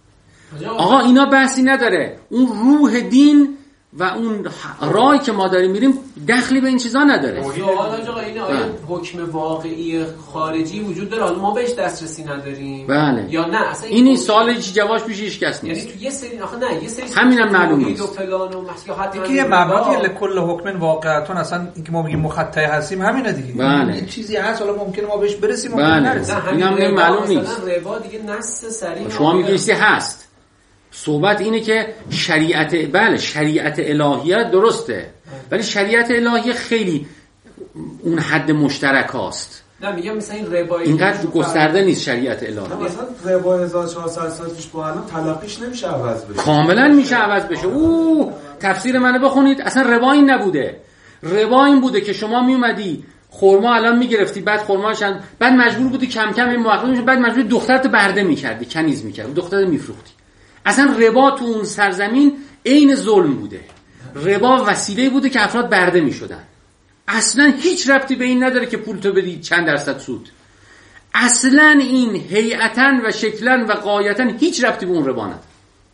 آقا اینا بحثی نداره، اون روح دین و اون راهی که ما داریم میریم دخلی به این چیزا نداره. سوال آقا اینه آیا حکم واقعی خارجی وجود داره حالا ما بهش دسترسی نداریم بله. یا نه اصلا این سوالی که جوابش پیش هیچ کس نیست. یعنی تو یه سری آخه نه یه سری همینم معلوم نیست و فلان و مصلحت اینکه یه مبنای لکل حکم واقعتون اصلا اینکه ما میگیم مخطئ هستیم همینه دیگه. بله. یه چیزی هست حالا ممکنه ما بهش برسیم ممکنه بله. نرسیم. اینم معلوم نیست. ربا دیگه نص صریح شما میگید هست. صحبت اینه که شریعت بله شریعت الهیه درسته، ولی شریعت الهیه خیلی اون حد مشترک هاست. نه میگم مثلا این ربایی اینقدر گسترده نیست شریعت الهیه. مثلا ربا هزار و چهارصد سال پیش با الان تلقیش نمیشه عوض بشه. کاملا میشه عوض بشه. او تفسیر منو بخونید، اصلا ربا این نبوده. ربا این بوده که شما میومدی خرما الان میگرفتی، بعد خرماش بعد مجبور بودی کم کم این موقع میشه، بعد مجبور دخترت برده میکردی، کنیز میکردی، دخترت میفروختی. اصلا ربا تو اون سرزمین عین ظلم بوده. ربا وسیله بوده که افراد برده می شدن. اصلا هیچ ربطی به این نداره که پول تو بدی چند درصد سود. اصلا این هیئتاً و شکلاً و غایتاً هیچ ربطی به اون ربا نداره.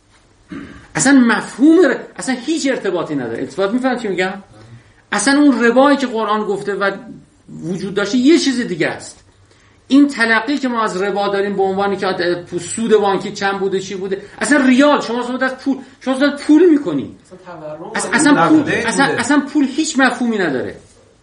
اصلا مفهوم ر... اصلا هیچ ارتباطی نداره. ارتباط میفهمید چی میگم؟ اصلا اون ربایی که قرآن گفته و وجود داشته یه چیز دیگه است. این تلقی که ما از ربا داریم به عنوانی که سود بانکی چند بوده چی بوده، اصلا ریال شما سود از پول شما سود پول میکنی، اصلا اصلا پول اصلا اصلا پول هیچ مفهومی نداره.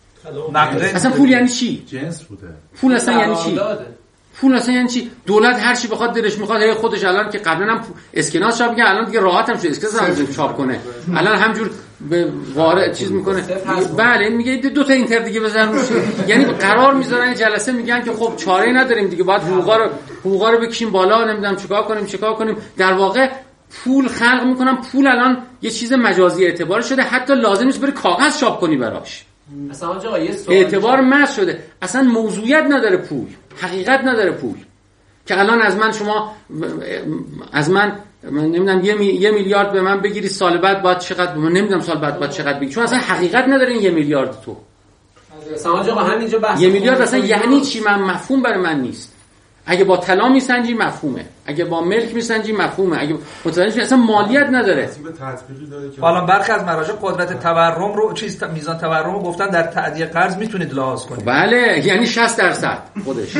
اصلا پول یعنی چی؟ جنس بوده. پول اصلا یعنی چی؟ پول اصلا یعنی چی؟ دولت هر چی بخواد دلش میخواد هی خودش الان که قبلا هم اسکناس چاپ میکنه، الان دیگه راحت هم شده اسکناس هم چاپ کنه، الان همجور به وارد چیز میکنه. بله میگه دو تا اینتر دیگه بزن روش، یعنی قرار میذارن جلسه میگن که خب چاره‌ای نداریم دیگه، باید حقوقا رو حقوقا رو بکشیم بالا، نمیدونم چیکار کنیم چیکار کنیم. در واقع پول خلق میکنن. پول الان یه چیز مجازی اعتبار شده، حتی لازم نیست بری کاغذ چاپ کنی براش. اصلا آقا یه سوال اعتبار محض شده، اصلا موضوعیت نداره پول، حقیقت نداره پول. که الان از من شما از من من نمیدونم یه, می... یه میلیارد به من بگیری سال بعد باید چقدر، من نمیدونم سال بعد باید چقدر بگیری، چون اصلا حقیقت نداره این یه میلیارد تو. سماج آقا همینجا بحث یه میلیارد اصلا یعنی چی؟ من مفهوم برای من نیست. اگه با طلا میسنجی مفهومه، اگه با ملک میسنجی مفهومه، اگه متوجه اصلا مالیت نداره. حالا برخی از مراجع قدرت تورم رو چیز میزان تورم رو گفتن در تأدیه قرض میتونید لحاظ کنید. بله یعنی شصت درصد خودش.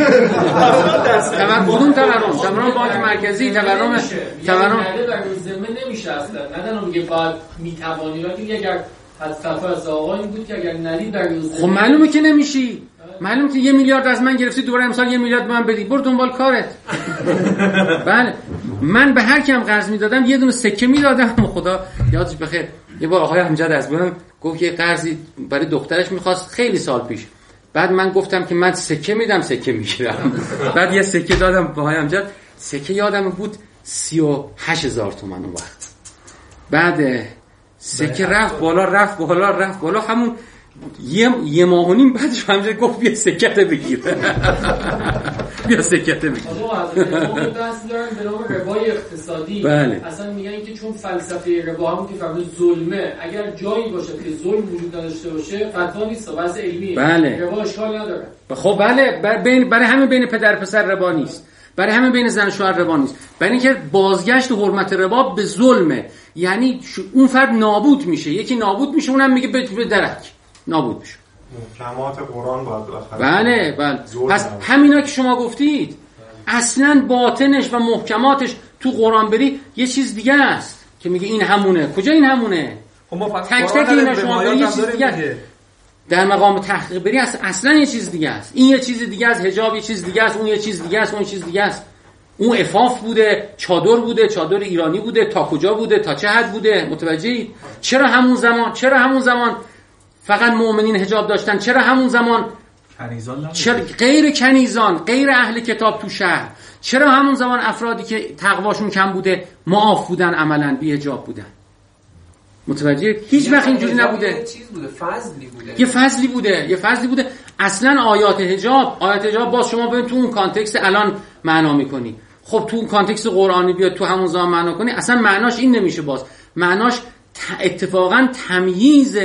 تورم کدوم تورم؟ تورم بانک مرکزی، تورم تورم در ذمه نمیشه اصلا. ندارم میگه بعد میتوانی، ولی اگر فلسفه از آقا این بود که اگر ندید در ذمه، خب معلومه که نمیشی. معلومه که یه میلیارد از من گرفتی، دوباره امسال یه میلیارد به من بدی، برو دنبال کارت. بله من به هر کیم قرض میدادم یه دونه سکه میدادم. خدا یادش بخیر یه بار آقای امجد از برم گفت یه قرضی برای دخترش میخواست خیلی سال پیش، بعد من گفتم که من سکه میدم سکه میگیرم. بعد یه سکه دادم به آقای امجد، سکه یادم بود سی و هشت هزار تومان اون وقت. بعد سکه رفت بالا رفت بالا رفت بالا، همون یه یه ماه و نیم بعدش همینجوری گفت بیا سکته بگیر. بیا سکته بگیر. آقا حضرت بحث دارن به نام ربای اقتصادی. بله. اصلا میگن که چون فلسفه ربا همون که فرض ظلمه، اگر جایی باشه که ظلم وجود نداشته باشه فتوا نیست، بحث علمیه. بله. ربا اشکال نداره. خب بله بین برای همین بین پدر پسر ربا نیست، برای همین بین زن و شوهر ربا نیست، برای اینکه بازگشت حرمت ربا به ظلمه. یعنی اون فرد نابود میشه، یکی نابود میشه، اونم میگه به درک نابود میشه. محکمات قرآن باید بالاخره. بله بله. پس همینا که شما گفتید اصلا باطنش و محکماتش تو قرآن بری یه چیز دیگه است که میگه این همونه. کجا این همونه؟ تک تک اینا شما بری یه چیز دیگه. در مقام تحقیق بری اصلا یه چیز دیگه است. این یه چیز دیگه است، حجاب یه چیز دیگه است، اون یه چیز دیگه است، اون چیز دیگه است. اون عفاف بوده، چادر بوده، چادر ایرانی بوده، تا کجا بوده، تا چه حد بوده. متوجهید؟ چرا همون زمان چرا همون زمان فقط مؤمنین حجاب داشتن؟ چرا همون زمان کنیزان چرا غیر کنیزان، غیر اهل کتاب تو شهر؟ چرا همون زمان افرادی که تقواشون کم بوده معاف بودن، عملاً بی حجاب بودن؟ متوجه؟ هیچ وقت اینجوری نبوده. یه چیز بوده، فضلی بوده. یه فضلی بوده، یه فضلی بوده. اصلا آیات حجاب، آیات حجاب باز شما ببین تو اون کانتکست الان معنا می‌کنی. خب تو اون کانتکست قرآنی بیاد تو همون زمان معنا کنی، اصلا معناش این نمیشه. باز معناش اتفاقاً تمییز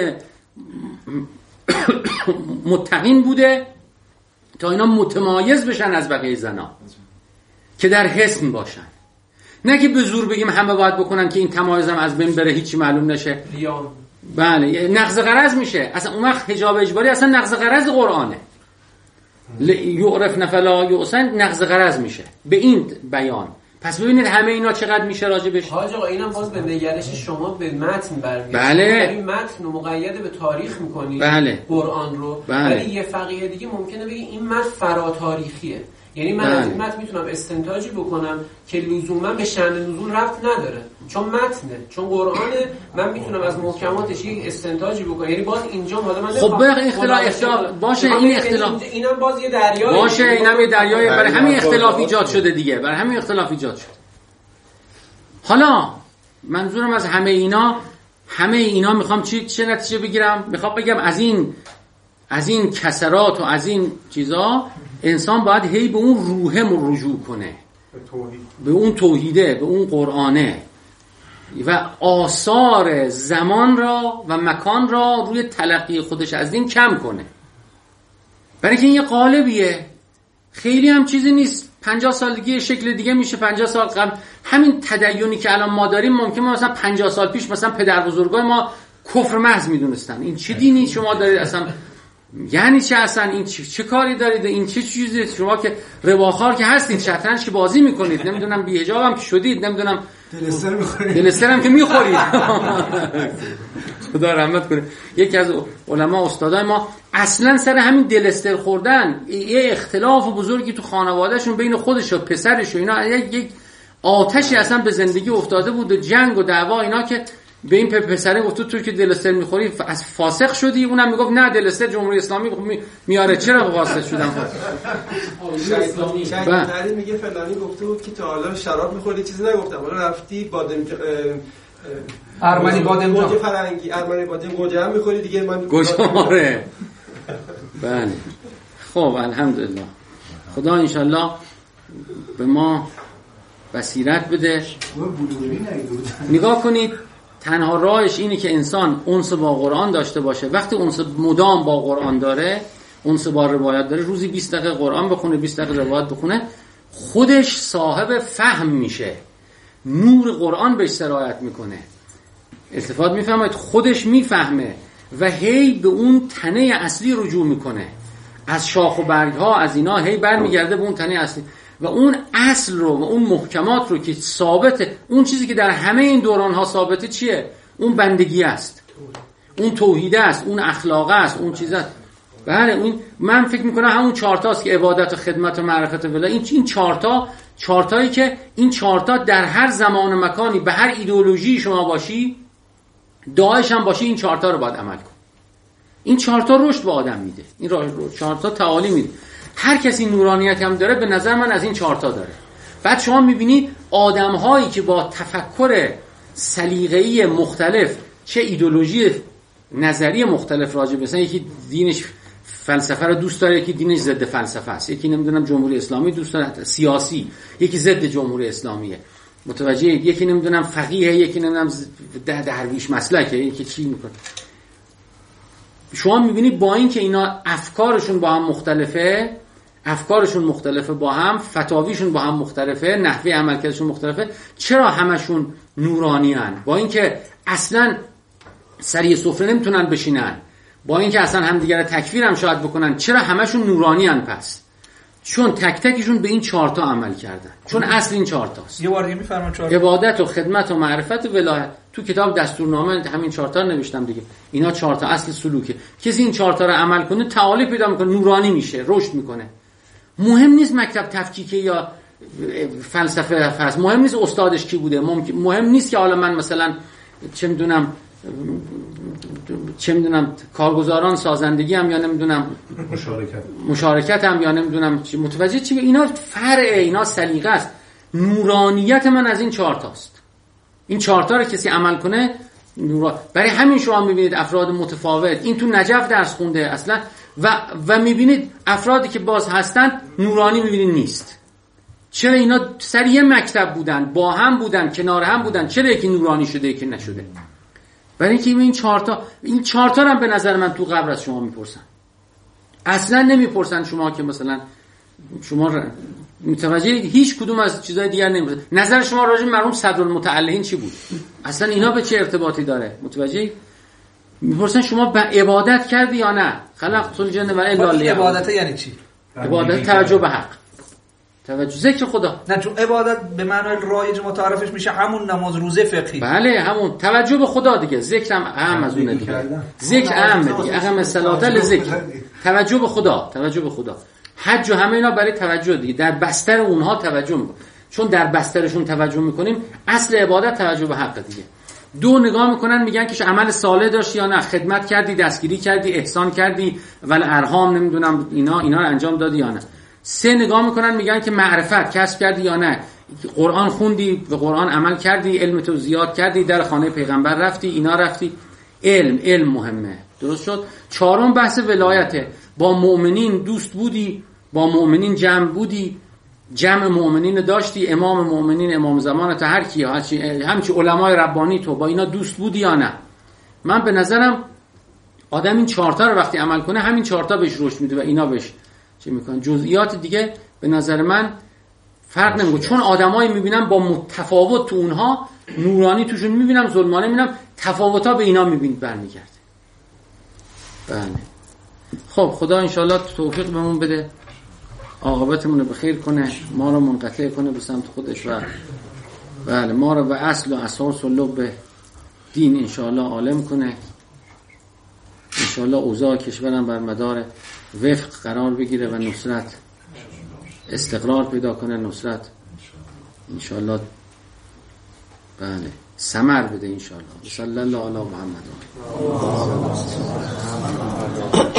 متقین بوده تا اینا متمایز بشن از بقیه زنا، که در حسن باشن، نه که به زور بگیم همه باید بکنن که این تمایزم از بین بره، هیچی معلوم نشه. بله نقض غرض میشه. اصلا اون وقت حجاب اجباری اصلا نقض غرض قرآنه. یعرف نفلا یحسن نقض غرض میشه به این بیان. پس ببینید همه اینا چقدر میشه راجبش. حاج آقا اینم باز به نگرش شما به متن برمیاد. بله. این متن رو مقید به تاریخ می‌کنی. بله. قرآن رو. بله. ولی یه فقیه دیگه ممکنه بگه این متن فراتاریخیه. یعنی من از این متن میتونم استنتاجی بکنم که لزوما به شأن نزول ربط نداره، چون متنه، چون قرآنه. من میتونم از محکماتش یک استنتاجی بکنم. یعنی باز اینجا حالا من خب به اختلاف اختلاف باشه، این اختلاف اینم باز یه دریای باشه، اینم یه دریای، برای همین اختلاف ایجاد شده دیگه، برای همین اختلاف ایجاد شد. حالا منظورم از همه اینا همه اینا میخوام چی چه نتیجه بگیرم؟ میخوام بگم از این از این کسرات و از این چیزا انسان باید هی به اون روحه رجوع کنه، به اون توحیده، به اون قرآنه، و آثار زمان را و مکان را روی تلقی خودش از دین کم کنه. برای که این یه قالبیه، خیلی هم چیزی نیست. پنجاه سال دیگه شکل دیگه میشه. پنجاه سال قبل همین تدیونی که الان ما داریم ممکنه مثلا پنجاه سال پیش مثلا پدر بزرگای ما کفر محض میدونستن. این چه دینی شما دارید اصلا؟ یعنی چه اصلا؟ این چه, چه کاری دارید؟ این چه چیزی؟ شما که رباخوار که هستید، شطرنج که بازی میکنید، نمیدونم بی حجاب هم که شدید، نمیدونم دلستر میخورید، دلستر هم که میخورید. خدا رحمت کنه. یکی از علما استادای ما اصلا سر همین دلستر خوردن یه اختلاف بزرگی تو خانوادهشون بین خودش و پسرش و اینا، یک آتشی اصلا به زندگی افتاده بود، جنگ و دعوا اینا، که به این پسره گفت تو که دلستر میخوری از فاسق شدی، اونم میگفت نه دلستر جمهوری اسلامی میاره چرا فاسق شدم. شاید میگه فلانی گفته بود که تا حالا شراب میخوری چیزی نگفتم، حالا رفتی بادم ارمنی بادم گوجه فرنگی ارمنی بادم گوجه هم میخوری دیگه من گوجه آره. بله خب الحمدلله خدا انشالله به ما بصیرت بده. نگاه کنید تنها راهش اینه که انسان انس با قرآن داشته باشه. وقتی انس مدام با قرآن داره، انس با روایت داره، روزی بیست دقیقه قرآن بخونه، بیست دقیقه روایت بخونه، خودش صاحب فهم میشه، نور قرآن بهش سرایت میکنه، التفات میفهمه، خودش میفهمه و هی به اون تنه اصلی رجوع میکنه، از شاخ و برگ ها از اینا هی برمیگرده به اون تنه اصلی و اون اصل رو و اون محکمات رو که ثابته. اون چیزی که در همه این دوران ها ثابته چیه؟ اون بندگی است، اون توحید است، اون اخلاق است، اون چیز است. بله اون من فکر میکنم همون چهارتاست که عبادت و خدمت و معرفت و این این چهارتا چهارتایی که این چهارتا در هر زمان و مکانی به هر ایدئولوژی شما باشی، داعش هم باشی، این چهارتا رو باید عمل کن. این چهارتا رشد به آدم میده، این چهارتا تعالی میده. هر کسی نورانیت هم داره به نظر من از این چهارتا داره. بعد شما میبینید آدم‌هایی که با تفکر سلیقه‌ای مختلف، چه ایدئولوژی نظری مختلف راجع مثلا یکی دینش فلسفه رو دوست داره، یکی دینش ضد فلسفه است، یکی نمیدونم جمهوری اسلامی دوست داره سیاسی، یکی ضد جمهوری اسلامیه، متوجه، یکی نمیدونم فقیه، یکی نمیدونم درویش مسلکه، یکی چی میکنه. شما میبینید با این که اینا افکارشون با هم مختلفه، افکارشون مختلفه با هم، فتاویشون با هم مختلفه، نحوه عملکردشون مختلفه، چرا همشون نورانی هن؟ با این که اصلا سری سفره نمیتونن بشینن، با این که اصلا همدیگر تکفیر هم شاید بکنن، چرا همشون نورانی هن؟ پس چون تک تکشون به این چهارتا عمل کردن، چون اصل این چهارتاست. یه بار دیگه میفرمایید چهارتا، عبادت و خدمت و معرفت و ولایت. تو کتاب دستورنامه همین چهارتا نوشتم دیگه. اینا چهارتا اصل سلوکه. کسی این چهارتا رو عمل کنه تعالی پیدا میکنه، نورانی میشه، رشد میکنه. مهم نیست مکتب تفکیکی یا فلسفه هست، مهم نیست استادش کی بوده، مهم نیست که حالا من مثلا چه میدونم چه میدونم کارگزاران سازندگی هم یا نمیدونم مشارکت مشارکت هم یا نمیدونم متوجه چی، اینا فرعه، اینا سلیقه است. نورانیت من از این چهار تاست. این چهار تا رو کسی عمل کنه نورا... برای همین شما میبینید افراد متفاوت، این تو نجف درس خونده اصلا و و میبینید افرادی که باز هستن نورانی میبینید نیست. چرا؟ اینا سر یه مکتب بودن، با هم بودن، کنار هم بودن، چرا یکی نورانی شده یکی نشده؟ برای اینکه این چهار تا این چهار تا هم به نظر من تو قبر از شما میپرسن. اصلا نمیپرسن شما که مثلا شما متوجه هیچ کدوم از چیزای دیگر نمیپرسن نظر شما راجع به مرحوم صدرالمتعلهین چی بود، اصلا اینا به چه ارتباطی داره. متوجه میپرسن شما به عبادت کردی یا نه؟ خلقت الجن و الا لیعبدون. عبادت یعنی چی؟ عبادت توجه به حق، توجه ذکر خدا. نه چون عبادت به معنای رایج متعارفش میشه همون نماز روزه فقهی. بله همون توجه به خدا دیگه. ذکر هم اهم از اون دیگه. ذکر اهم دیگه. اهم الصلاه لذکر. توجه به خدا، توجه به خدا. حج و همه اینا برای توجه دیگه. در بستر اونها توجه میکنیم. چون در بسترشون توجه میکنیم، اصل عبادت توجه به حق دیگه. دو نگاه میکنن میگن که عمل صالح داشتی یا نه، خدمت کردی، دستگیری کردی، احسان کردی، ول ارحام نمیدونم اینا اینا رو انجام دادی یا نه. سه نگاه میکنن میگن که معرفت کسب کردی یا نه، قرآن خوندی، به قرآن عمل کردی، علم تو زیاد کردی، در خانه پیغمبر رفتی، اینا رفتی. علم علم مهمه. درست شد. چهارم بحث ولایته. با مؤمنین دوست بودی، با مؤمنین جمع بودی، جمع مؤمنین داشتی، امام مؤمنین امام زمانت هر کی همچی علمای ربانی تو با اینا دوست بودی یا نه. من به نظرم آدم این چهار تا رو وقتی عمل کنه همین چهار تا بهش رشد میده و اینا بهش چی میکنن. جزئیات دیگه به نظر من فرق نمیکنه، چون آدمایی میبینم با متفاوت تو اونها نورانی توشون میبینم، ظلمانه میبینم، تفاوت‌ها به اینا میبینید برمیگرده. بله خب خدا انشالله توفیق بهمون بده، عاقبتمون رو بخیر کنه، ما رو منقطع کنه به سمت خودش و بله ما رو به اصل و اساس و لب دین انشالله عالم کنه. انشالله اوضاع کشورم بر مدار وفق قرار بگیره و نصرت استقرار پیدا کنه، نصرت انشالله. بله ثمر بده ان شاء الله. صلی الله علی محمد.